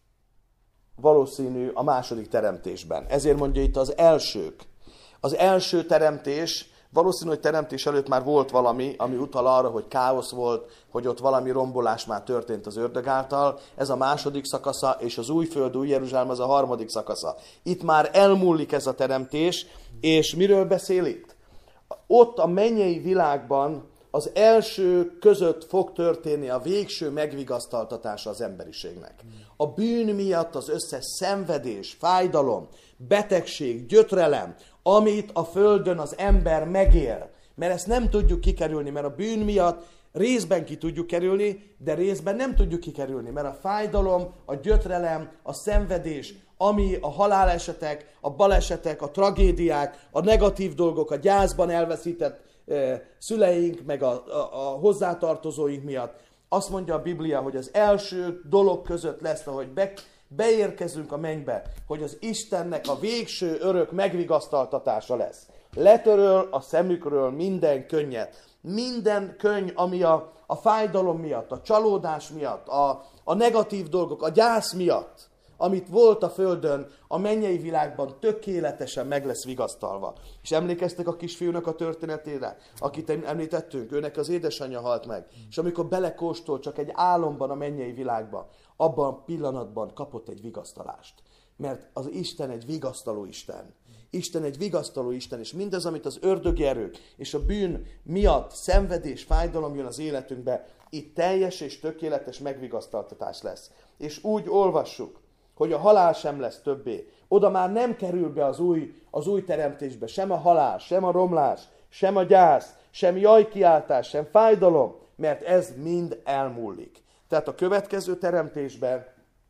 Valószínű a második teremtésben. Ezért mondja itt az elsők. Az első teremtés, valószínű, hogy teremtés előtt már volt valami, ami utal arra, hogy káosz volt, hogy ott valami rombolás már történt az ördög által. Ez a második szakasza, és az új föld, új Jeruzsálem, az a harmadik szakasza. Itt már elmúlik ez a teremtés, és miről beszél itt? Ott a mennyei világban az első között fog történni a végső megvigasztaltatása az emberiségnek. A bűn miatt az összes szenvedés, fájdalom, betegség, gyötrelem, amit a földön az ember megél. Mert ezt nem tudjuk kikerülni, mert a bűn miatt részben ki tudjuk kerülni, de részben nem tudjuk kikerülni, mert a fájdalom, a gyötrelem, a szenvedés, ami a halálesetek, a balesetek, a tragédiák, a negatív dolgok, a gyászban elveszített szüleink, meg a hozzátartozóink miatt. Azt mondja a Biblia, hogy az első dolog között lesz, ahogy beérkezünk a mennybe, hogy az Istennek a végső örök megvigasztaltatása lesz. Letöröl a szemükről minden könnyet. Minden könny, ami a fájdalom miatt, a csalódás miatt, a negatív dolgok, a gyász miatt, amit volt a földön, a mennyei világban tökéletesen meg lesz vigasztalva. És emlékeztek a kisfiúnak a történetére, akit említettünk, őnek az édesanyja halt meg. És amikor belekóstol csak egy álomban a mennyei világba, abban a pillanatban kapott egy vigasztalást. Mert az Isten egy vigasztaló Isten. Isten egy vigasztaló Isten, és mindez, amit az ördögi erők és a bűn miatt szenvedés, fájdalom jön az életünkbe, itt teljes és tökéletes megvigasztaltatás lesz. És úgy olvassuk, hogy a halál sem lesz többé. Oda már nem kerül be az új teremtésbe sem a halál, sem a romlás, sem a gyász, sem jajkiáltás, sem fájdalom, mert ez mind elmúlik. Tehát a következő teremtésben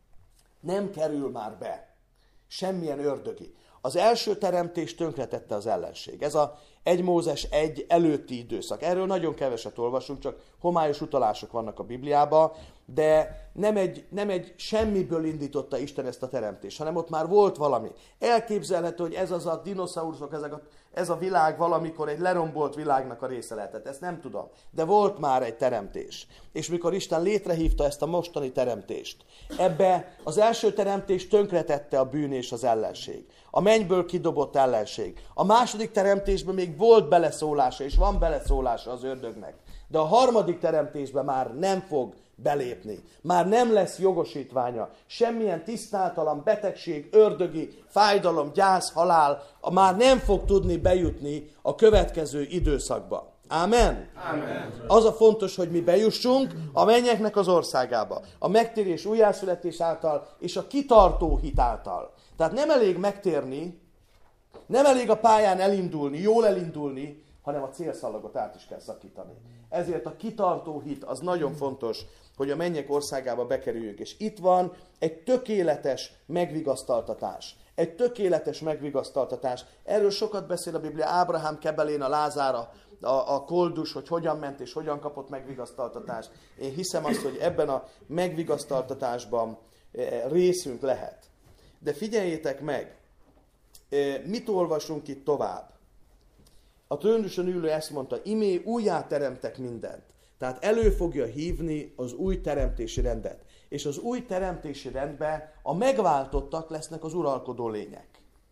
nem kerül már be semmilyen ördögi. Az első teremtés tönkretette az ellenség. Ez a 1 Mózes 1 előtti időszak. Erről nagyon keveset olvasunk, csak homályos utalások vannak a Bibliában, de nem egy semmiből indította Isten ezt a teremtést, hanem ott már volt valami. Elképzelhető, hogy ez az a dinoszauruszok, ez a világ valamikor egy lerombolt világnak a része lehetett. Ezt nem tudom. De volt már egy teremtés. És mikor Isten létrehívta ezt a mostani teremtést, ebbe az első teremtés tönkretette a bűn és az ellenség. A mennyből kidobott ellenség. A második teremtésben még volt beleszólása, és van beleszólása az ördögnek. De a harmadik teremtésben már nem fog belépni. Már nem lesz jogosítványa. Semmilyen tisztátalan betegség, ördögi, fájdalom, gyász, halál már nem fog tudni bejutni a következő időszakba. Ámen? Amen. Az a fontos, hogy mi bejussunk a mennyeknek az országába. A megtérés, újjászületés által és a kitartó hit által. Tehát nem elég megtérni, nem elég a pályán elindulni, jól elindulni, hanem a célszalagot át is kell szakítani. Ezért a kitartó hit az nagyon fontos, hogy a mennyek országába bekerüljünk. És itt van egy tökéletes megvigasztaltatás. Egy tökéletes megvigasztaltatás. Erről sokat beszél a Biblia. Ábrahám kebelén, a Lázár, a koldus, hogy hogyan ment és hogyan kapott megvigasztaltatást. Én hiszem azt, hogy ebben a megvigasztaltatásban részünk lehet. De figyeljétek meg, mit olvasunk itt tovább? A trónuson ülő ezt mondta, imé újjáteremtek mindent. Tehát elő fogja hívni az új teremtési rendet. És az új teremtési rendben a megváltottak lesznek az uralkodó lények.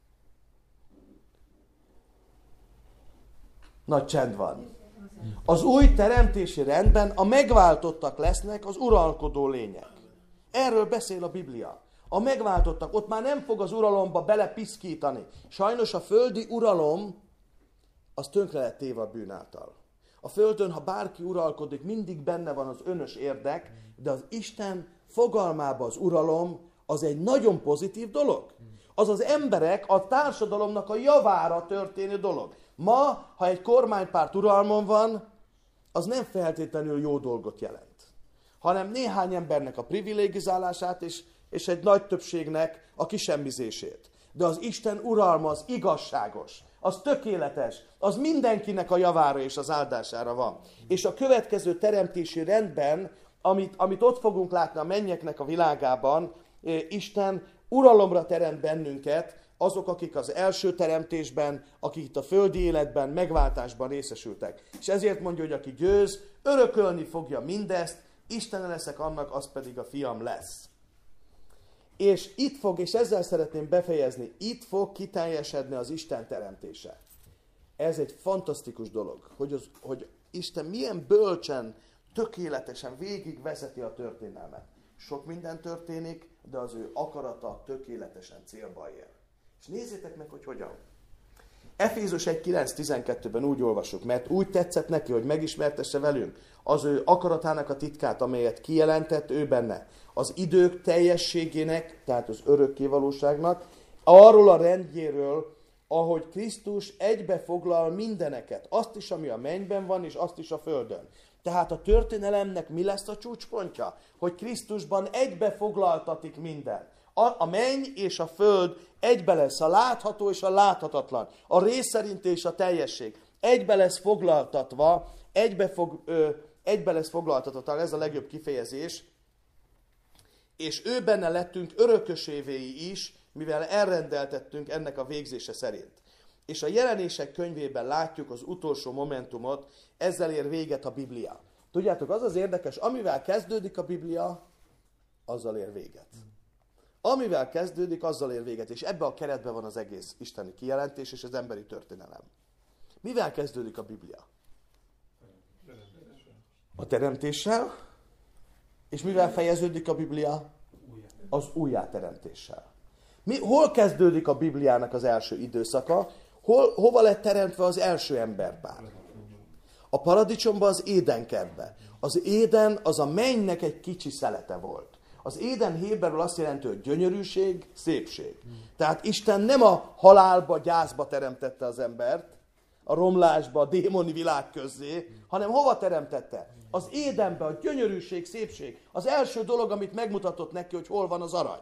Nagy csend van. Az új teremtési rendben a megváltottak lesznek az uralkodó lények. Erről beszél a Biblia. A megváltottak, ott már nem fog az uralomba belepiszkítani. Sajnos a földi uralom, az tönkre lett téve a bűn által. A földön, ha bárki uralkodik, mindig benne van az önös érdek, de az Isten fogalmában az uralom, az egy nagyon pozitív dolog. Az az emberek, a társadalomnak a javára történő dolog. Ma, ha egy kormánypárt uralmon van, az nem feltétlenül jó dolgot jelent. Hanem néhány embernek a privilegizálását és egy nagy többségnek a kisemmizését. De az Isten uralma az igazságos, az tökéletes, az mindenkinek a javára és az áldására van. És a következő teremtési rendben, amit ott fogunk látni a mennyeknek a világában, Isten uralomra teremt bennünket, azok, akik az első teremtésben, akik itt a földi életben, megváltásban részesültek. És ezért mondja, hogy aki győz, örökölni fogja mindezt, Istene leszek annak, az pedig a fiam lesz. És itt fog, és ezzel szeretném befejezni, itt fog kiteljesedni az Isten teremtése. Ez egy fantasztikus dolog, hogy Isten milyen bölcsen, tökéletesen végigvezeti a történelmet. Sok minden történik, de az ő akarata tökéletesen célba ér. És nézzétek meg, hogy hogyan. Efézus 1.9.12-ben úgy olvasjuk, mert úgy tetszett neki, hogy megismertesse velünk az ő akaratának a titkát, amelyet kijelentett ő benne. Az idők teljességének, tehát az örökkévalóságnak, arról a rendjéről, ahogy Krisztus egybefoglal mindeneket, azt is, ami a mennyben van, és azt is a földön. Tehát a történelemnek mi lesz a csúcspontja? Hogy Krisztusban egybefoglaltatik minden. A menny és a föld egybe lesz, a látható és a láthatatlan, a rész szerint és a teljesség. Egybe lesz foglaltatva, egybe lesz foglaltatva, ez a legjobb kifejezés, és ő benne lettünk örökösévéi is, mivel elrendeltettünk ennek a végzése szerint. És a Jelenések könyvében látjuk az utolsó momentumot, ezzel ér véget a Biblia. Tudjátok, az az érdekes, amivel kezdődik a Biblia, azzal ér véget. Amivel kezdődik, azzal ér véget, és ebbe a keretben van az egész isteni kijelentés és az emberi történelem. Mivel kezdődik a Biblia? A teremtéssel. És mivel fejeződik a Biblia? Az újjáteremtéssel. Hol kezdődik a Bibliának az első időszaka? Hova lett teremtve az első emberpár? A paradicsomban, az Édenkertben. Az Éden az a mennynek egy kicsi szelete volt. Az Éden héberül azt jelenti, hogy gyönyörűség, szépség. Tehát Isten nem a halálba, gyászba teremtette az embert, a romlásba, a démoni világ közzé, hanem hova teremtette? Az Édenbe, a gyönyörűség, szépség. Az első dolog, amit megmutatott neki, hogy hol van az arany.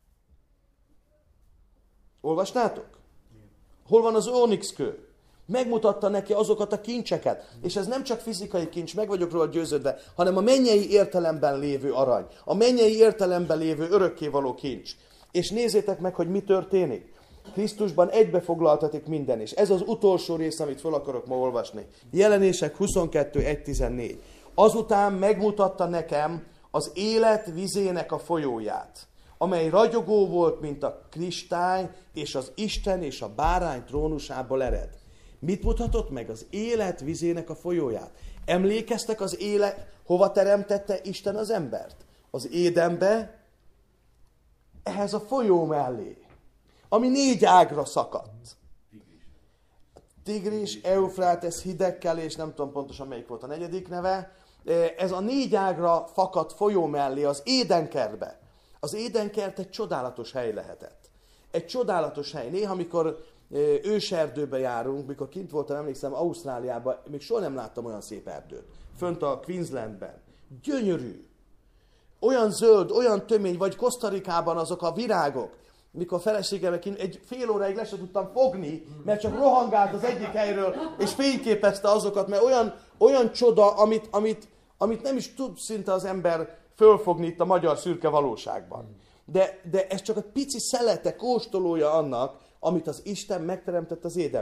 Olvastátok? Hol van az ónixkő? Megmutatta neki azokat a kincseket. És ez nem csak fizikai kincs, meg vagyok róla győződve, hanem a mennyei értelemben lévő arany. A mennyei értelemben lévő örökkévaló kincs. És nézzétek meg, hogy mi történik. Krisztusban egybefoglaltatik minden, és ez az utolsó rész, amit fel akarok ma olvasni. Jelenések 22.1.14. Azután megmutatta nekem az élet vizének a folyóját, amely ragyogó volt, mint a kristály, és az Isten és a bárány trónusából ered. Mit mutatott meg? Az élet vizének a folyóját. Emlékeztek az élet, hova teremtette Isten az embert? Az Édenbe, ehhez a folyó mellé, ami 4 ágra szakadt. Tigris, Eufrátesz, Hidekkel, és nem tudom pontosan melyik volt a 4. neve. Ez a 4 ágra fakadt folyó mellé az Édenkertbe. Az Édenkert egy csodálatos hely lehetett. Egy csodálatos hely. Néha, amikor őserdőbe járunk, mikor kint voltam, emlékszem, Ausztráliában, még soha nem láttam olyan szép erdőt. Fönt a Queenslandben. Gyönyörű. Olyan zöld, olyan tömény, vagy Kosztarikában azok a virágok. Mikor feleségemmel egy fél óráig le sem tudtam fogni, mert csak rohangált az egyik helyről, és fényképezte azokat, mert olyan csoda, amit nem is tud szinte az ember fölfogni itt a magyar szürke valóságban. De ez csak egy pici szelete, kóstolója annak, amit az Isten megteremtett az Édenbe.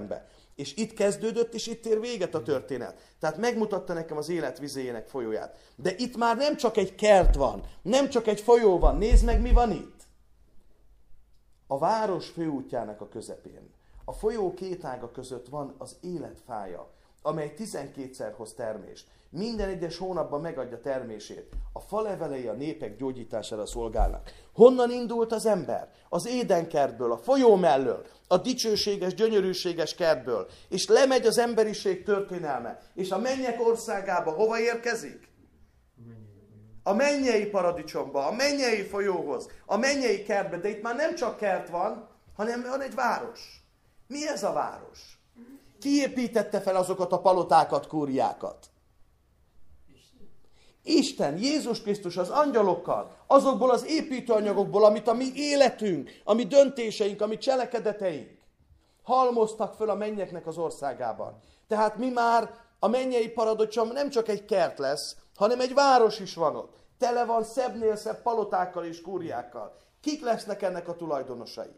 És itt kezdődött, és itt ér véget a történet. Tehát megmutatta nekem az élet vizéjének folyóját. De itt már nem csak egy kert van, nem csak egy folyó van. Nézd meg, mi van itt. A város főútjának a közepén, a folyó két ága között van az életfája, amely 12-szer hoz termést. Minden egyes hónapban megadja termését. A falevelei a népek gyógyítására szolgálnak. Honnan indult az ember? Az Édenkertből, a folyó mellől, a dicsőséges, gyönyörűséges kertből. És lemegy az emberiség történelme. És a mennyek országába hova érkezik? A mennyei paradicsomba, a mennyei folyóhoz, a mennyei kertbe. De itt már nem csak kert van, hanem van egy város. Mi ez a város? Ki építette fel azokat a palotákat, kúriákat? Isten, Jézus Krisztus az angyalokkal, azokból az építőanyagokból, amit a mi életünk, a mi döntéseink, a mi cselekedeteink halmoztak föl a mennyeknek az országában. Tehát mi már a mennyei paradicsom nem csak egy kert lesz, hanem egy város is van ott. Tele van szebbnél szebb palotákkal és kúriákkal. Kik lesznek ennek a tulajdonosai?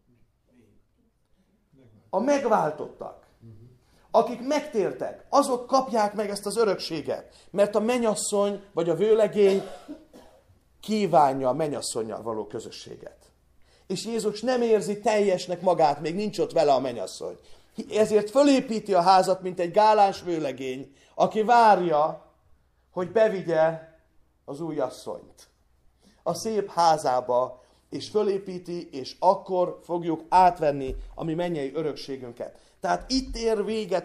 A megváltottak. Akik megtértek, azok kapják meg ezt az örökséget. Mert a mennyasszony, vagy a vőlegény kívánja a mennyasszonnyal való közösséget. És Jézus nem érzi teljesnek magát, még nincs ott vele a mennyasszony. Ezért fölépíti a házat, mint egy gáláns vőlegény, aki várja, hogy bevigye az új asszonyt a szép házába, és fölépíti, és akkor fogjuk átvenni a mi mennyei örökségünket. Tehát itt ér véget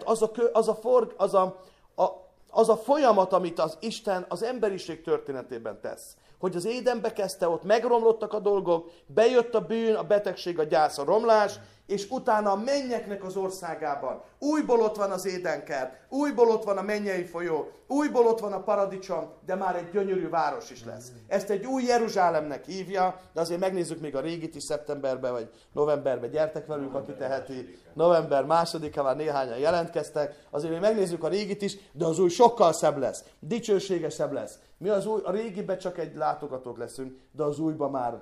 az a folyamat, amit az Isten az emberiség történetében tesz. Hogy az Édenbe kezdte, ott megromlottak a dolgok, bejött a bűn, a betegség, a gyász, a romlás, és utána a mennyeknek az országában újból ott van az Édenkert, újból ott van a mennyei folyó, újból ott van a paradicsom, de már egy gyönyörű város is lesz. Ezt egy új Jeruzsálemnek hívja, de azért megnézzük még a régit is szeptemberben vagy novemberben, gyertek velünk, aki teheti. November 2-án már néhányan jelentkeztek, azért még megnézzük a régit is, de az új sokkal szebb lesz, dicsőségesebb lesz. Mi az új, a régiben csak egy látogatók leszünk, de az újban már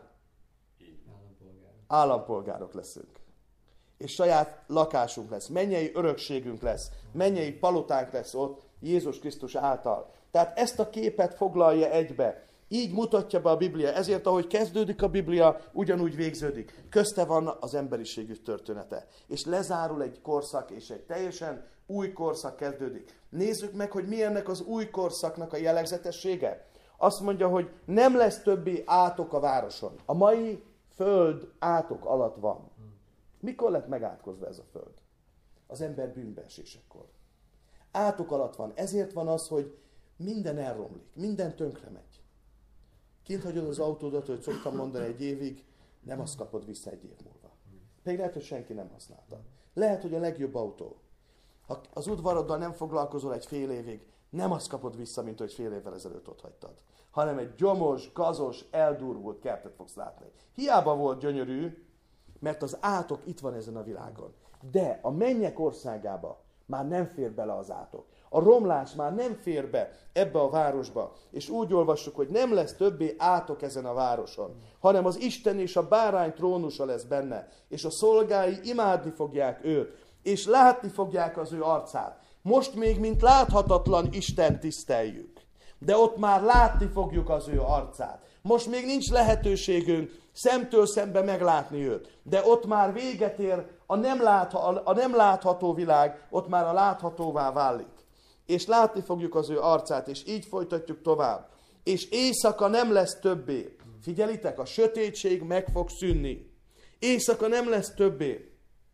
állampolgárok leszünk. És saját lakásunk lesz, mennyei örökségünk lesz, mennyei palotánk lesz ott Jézus Krisztus által. Tehát ezt a képet foglalja egybe. Így mutatja be a Biblia. Ezért, ahogy kezdődik a Biblia, ugyanúgy végződik. Közte van az emberiségük története. És lezárul egy korszak, és egy teljesen új korszak kezdődik. Nézzük meg, hogy mi ennek az új korszaknak a jellegzetessége. Azt mondja, hogy nem lesz többé átok a városon. A mai föld átok alatt van. Mikor lett megátkozva ez a föld? Az ember bűnbeesésekor. Átok alatt van. Ezért van az, hogy minden elromlik, minden tönkre megy. Kint hagyod az autódat, hogy szoktam mondani, egy évig, nem azt kapod vissza egy év múlva. Pedig lehet, hogy senki nem használta. Lehet, hogy a legjobb autó. Ha az udvaroddal nem foglalkozol egy fél évig, nem azt kapod vissza, mint hogy fél évvel ezelőtt ott hagytad. Hanem egy gyomos, gazos, eldurvult kertet fogsz látni. Hiába volt gyönyörű, mert az átok itt van ezen a világon. De a mennyek országába már nem fér bele az átok. A romlás már nem fér be ebbe a városba. És úgy olvassuk, hogy nem lesz többé átok ezen a városon, hanem az Isten és a bárány trónusa lesz benne, és a szolgái imádni fogják őt, és látni fogják az ő arcát. Most még, mint láthatatlan Isten tiszteljük, de ott már látni fogjuk az ő arcát. Most még nincs lehetőségünk szemtől szembe meglátni őt, de ott már véget ér a nem látható világ, ott már a láthatóvá válik. És látni fogjuk az ő arcát, és így folytatjuk tovább. És éjszaka nem lesz többé. Figyelitek, a sötétség meg fog szűnni. Éjszaka nem lesz többé.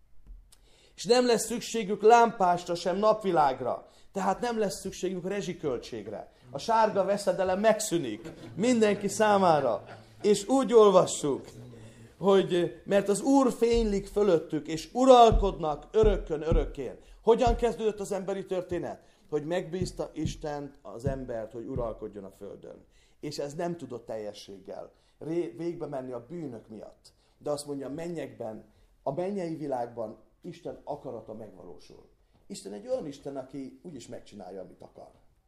És nem lesz szükségük lámpásra, sem napvilágra. Tehát nem lesz szükségük rezsiköltségre. A sárga veszedelem megszűnik mindenki számára. És úgy olvassuk, hogy mert az Úr fénylik fölöttük, és uralkodnak örökkön örökkén. Hogyan kezdődött az emberi történet? Hogy megbízta Isten az embert, hogy uralkodjon a földön. És ez nem tudott teljességgel végbe menni a bűnök miatt. De azt mondja, a mennyekben, a mennyei világban Isten akarata megvalósul. Isten egy olyan Isten, aki úgyis megcsinálja, amit akar.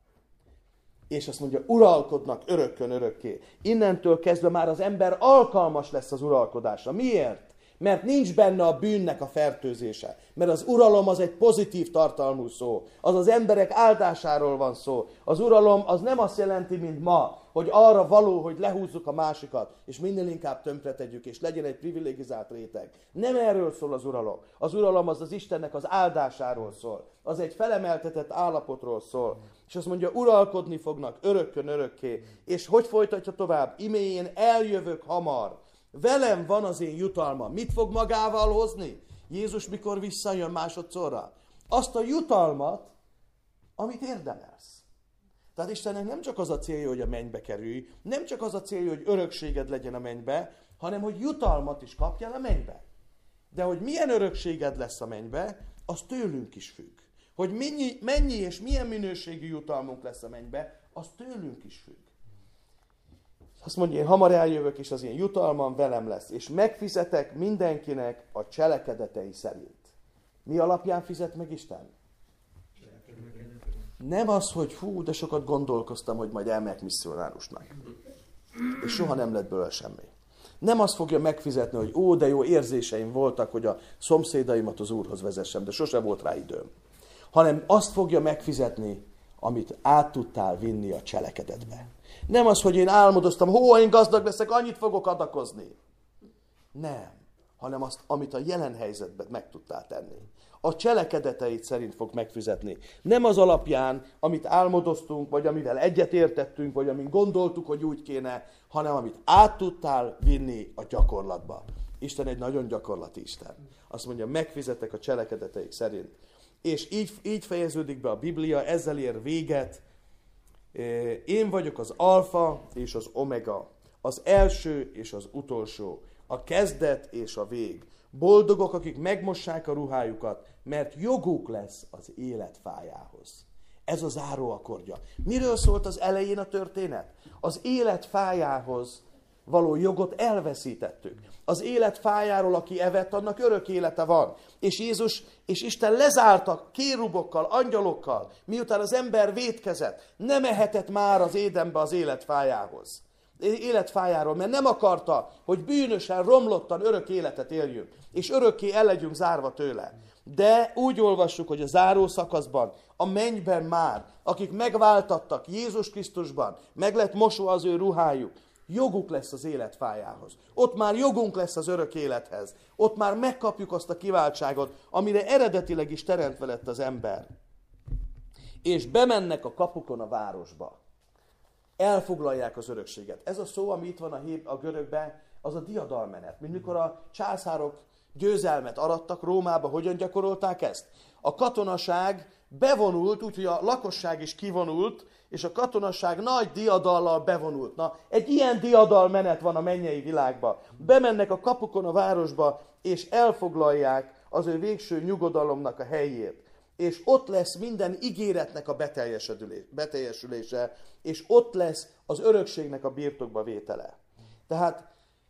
És azt mondja, uralkodnak örökkön örökké. Innentől kezdve már az ember alkalmas lesz az uralkodásra. Miért? Mert nincs benne a bűnnek a fertőzése. Mert az uralom az egy pozitív tartalmú szó. Az az emberek áldásáról van szó. Az uralom az nem azt jelenti, mint ma, hogy arra való, hogy lehúzzuk a másikat, és minél inkább tönkretegyük, és legyen egy privilegizált réteg. Nem erről szól az uralom. Az uralom az Istennek az áldásáról szól. Az egy felemeltetett állapotról szól. És azt mondja, uralkodni fognak örökkön örökké. És hogy folytatja tovább? Íme én eljövök hamar. Velem van az én jutalmam. Mit fog magával hozni? Jézus mikor visszajön másodszorra? Azt a jutalmat, amit érdemelsz. Tehát Istennek nem csak az a célja, hogy a mennybe kerülj, nem csak az a célja, hogy örökséged legyen a mennybe, hanem hogy jutalmat is kapjál a mennybe. De hogy milyen örökséged lesz a mennybe, az tőlünk is függ. Hogy mennyi és milyen minőségű jutalmunk lesz a mennybe, az tőlünk is függ. Azt mondja, én hamar eljövök, és az én jutalmam velem lesz, és megfizetek mindenkinek a cselekedetei szerint. Mi alapján fizet meg Isten? Nem az, hogy de sokat gondolkoztam, hogy majd elmegyek misszionárusnak. És soha nem lett belőle semmi. Nem azt fogja megfizetni, hogy de jó érzéseim voltak, hogy a szomszédaimat az Úrhoz vezessem, de sose volt rá időm. Hanem azt fogja megfizetni, amit át tudtál vinni a cselekedetbe. Nem az, hogy én álmodoztam, én gazdag leszek, annyit fogok adakozni. Nem, hanem azt, amit a jelen helyzetben meg tudtál tenni. A cselekedeteit szerint fog megfizetni. Nem az alapján, amit álmodoztunk, vagy amivel egyetértettünk, vagy amit gondoltuk, hogy úgy kéne, hanem amit át tudtál vinni a gyakorlatba. Isten egy nagyon gyakorlati Isten. Azt mondja, megfizetek a cselekedeteik szerint. És így fejeződik be a Biblia, ezzel ér véget. Én vagyok az alfa és az omega, az első és az utolsó, a kezdet és a vég. Boldogok, akik megmossák a ruhájukat, mert joguk lesz az életfájához. Ez a záró akkordja. Miről szólt az elején a történet? Az életfájához való jogot elveszítettük. Az életfájáról, aki evett, annak örök élete van. És Jézus és Isten lezártak kérubokkal, angyalokkal, miután az ember vétkezett, nem ehetett már az édenbe az életfájáról, mert nem akarta, hogy bűnösen, romlottan örök életet éljünk, és örökké el legyünk zárva tőle. De úgy olvassuk, hogy a záró szakaszban, a mennyben már, akik megváltattak Jézus Krisztusban, meg lett mosva az ő ruhájuk, joguk lesz az életfájához. Ott már jogunk lesz az örök élethez. Ott már megkapjuk azt a kiváltságot, amire eredetileg is teremtve lett az ember. És bemennek a kapukon a városba. Elfoglalják az örökséget. Ez a szó, ami itt van a görögben, az a diadalmenet. Mint mikor a császárok győzelmet arattak Rómába, hogyan gyakorolták ezt? A katonaság bevonult, úgyhogy a lakosság is kivonult, és a katonaság nagy diadallal bevonult. Na, egy ilyen diadalmenet van a mennyei világban. Bemennek a kapukon a városba, és elfoglalják az ő végső nyugodalomnak a helyét. És ott lesz minden ígéretnek a beteljesülése, és ott lesz az örökségnek a birtokba vétele. Tehát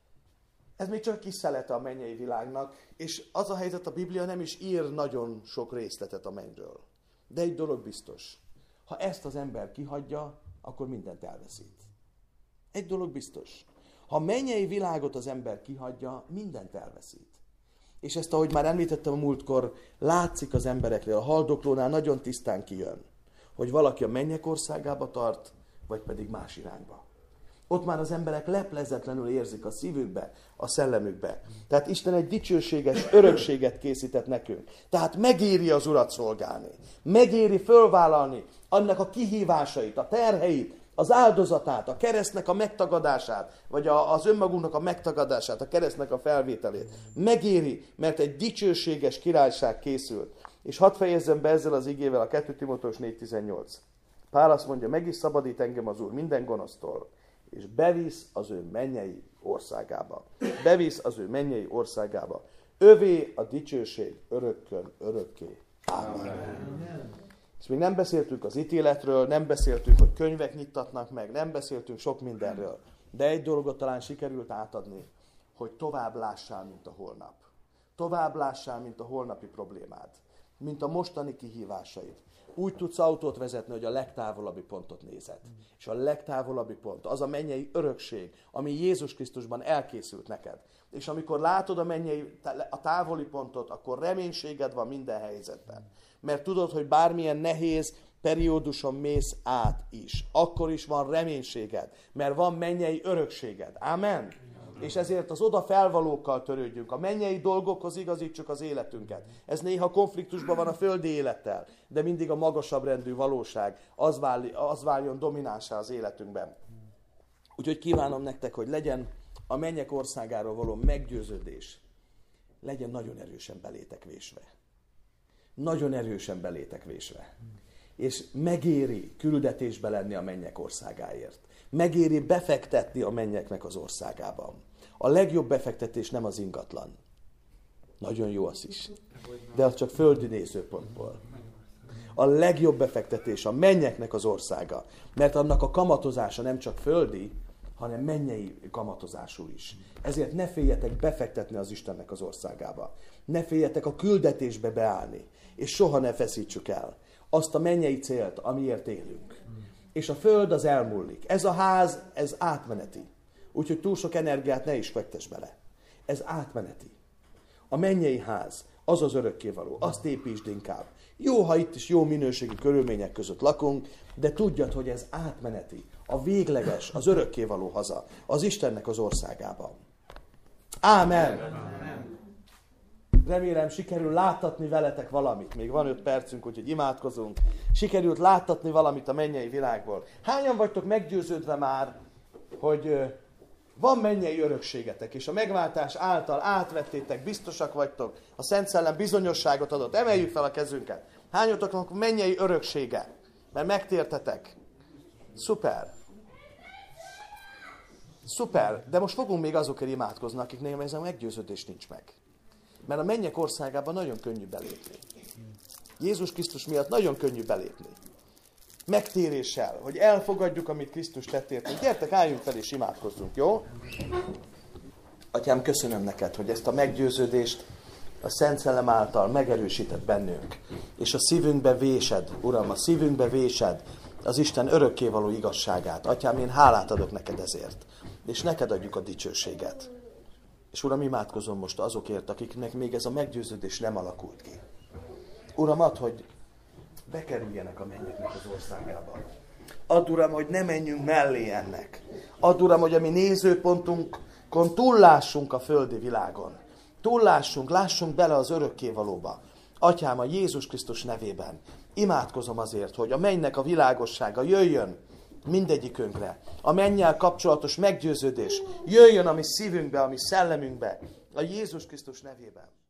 ez még csak kis szelete a mennyei világnak, és az a helyzet, a Biblia nem is ír nagyon sok részletet a mennyről. De egy dolog biztos, ha ezt az ember kihagyja, akkor mindent elveszít. Egy dolog biztos, ha a mennyei világot az ember kihagyja, mindent elveszít. És ezt, ahogy már említettem a múltkor, látszik az embereknél, a haldoklónál nagyon tisztán kijön, hogy valaki a mennyek országába tart, vagy pedig más irányba. Ott már az emberek leplezetlenül érzik a szívükbe, a szellemükbe. Tehát Isten egy dicsőséges örökséget készített nekünk. Tehát megéri az Urat szolgálni. Megéri fölvállalni annak a kihívásait, a terheit, az áldozatát, a keresztnek a megtagadását, vagy az önmagunknak a megtagadását, a keresztnek a felvételét. Megéri, mert egy dicsőséges királyság készült. És hadd fejezzem be ezzel az igével a 2 Timóteus 4.18. Pál azt mondja, meg is szabadít engem az Úr minden gonosztól, és bevisz az ő mennyei országába. Bevisz az ő mennyei országába. Övé a dicsőség örökkön örökké. Amen. És még nem beszéltünk az ítéletről, nem beszéltünk, hogy könyvek nyittatnak meg, nem beszéltünk sok mindenről. De egy dolgot talán sikerült átadni, hogy tovább lássál, mint a holnap. Tovább lássál, mint a holnapi problémád. Mint a mostani kihívásaid. Úgy tudsz autót vezetni, hogy a legtávolabbi pontot nézed. És a legtávolabbi pont az a mennyei örökség, ami Jézus Krisztusban elkészült neked. És amikor látod a távoli pontot, akkor reménységed van minden helyzetben. Mert tudod, hogy bármilyen nehéz perióduson mész át is. Akkor is van reménységed, mert van mennyei örökséged. Amen? És ezért az oda felvalókkal törődjünk. A mennyei dolgokhoz igazítsuk az életünket. Ez néha konfliktusban van a földi élettel, de mindig a magasabb rendű valóság az váljon dominánsá az életünkben. Úgyhogy kívánom nektek, hogy legyen a mennyek országáról való meggyőződés, legyen nagyon erősen belétek vésve. Nagyon erősen belétek vésve. És megéri küldetésbe lenni a mennyek országáért. Megéri befektetni a mennyeknek az országában. A legjobb befektetés nem az ingatlan. Nagyon jó az is. De az csak földi nézőpontból. A legjobb befektetés a mennyeknek az országa. Mert annak a kamatozása nem csak földi, hanem mennyei kamatozású is. Ezért ne féljetek befektetni az Istennek az országába. Ne féljetek a küldetésbe beállni. És soha ne feszítsük el azt a mennyei célt, amiért élünk. És a föld az elmúlik. Ez a ház, ez átmeneti. Úgyhogy túl sok energiát ne is fektess bele. Ez átmeneti. A mennyei ház, az az örökkévaló. Azt építsd inkább. Jó, ha itt is jó minőségi körülmények között lakunk, de tudjad, hogy ez átmeneti. A végleges, az örökkévaló haza. Az Istennek az országában. Ámen! Remélem, sikerül láttatni veletek valamit. Még van 5 percünk, úgyhogy imádkozunk. Sikerült láttatni valamit a mennyei világból. Hányan vagytok meggyőződve már, hogy van mennyei örökségetek, és a megváltás által átvettétek, biztosak vagytok, a Szent Szellem bizonyosságot adott. Emeljük fel a kezünket. Hányatoknak mennyei öröksége? Mert megtértetek. Szuper. Szuper. De most fogunk még azokért imádkozni, akiknél ez a meggyőződés nincs meg. Mert a mennyek országában nagyon könnyű belépni. Jézus Krisztus miatt nagyon könnyű belépni. Megtéréssel, hogy elfogadjuk, amit Krisztus tett értünk. Gyertek, álljunk fel és imádkozzunk, jó? Atyám, köszönöm neked, hogy ezt a meggyőződést a Szent Szellem által megerősített bennünk. És a szívünkbe vésed, Uram, a szívünkbe vésed az Isten örökkévaló igazságát. Atyám, én hálát adok neked ezért. És neked adjuk a dicsőséget. És Uram, imádkozom most azokért, akiknek még ez a meggyőződés nem alakult ki. Uram, add, hogy bekerüljenek a mennyeknek az országába. Add, Uram, hogy ne menjünk mellé ennek. Add, Uram, hogy a mi nézőpontunkon túllássunk a földi világon. Túllássunk, lássunk bele az örökkévalóba. Atyám, a Jézus Krisztus nevében imádkozom azért, hogy a mennynek a világossága jöjjön mindegyikünkre. A mennyel kapcsolatos meggyőződés jöjjön a mi szívünkbe, a mi szellemünkbe. A Jézus Krisztus nevében.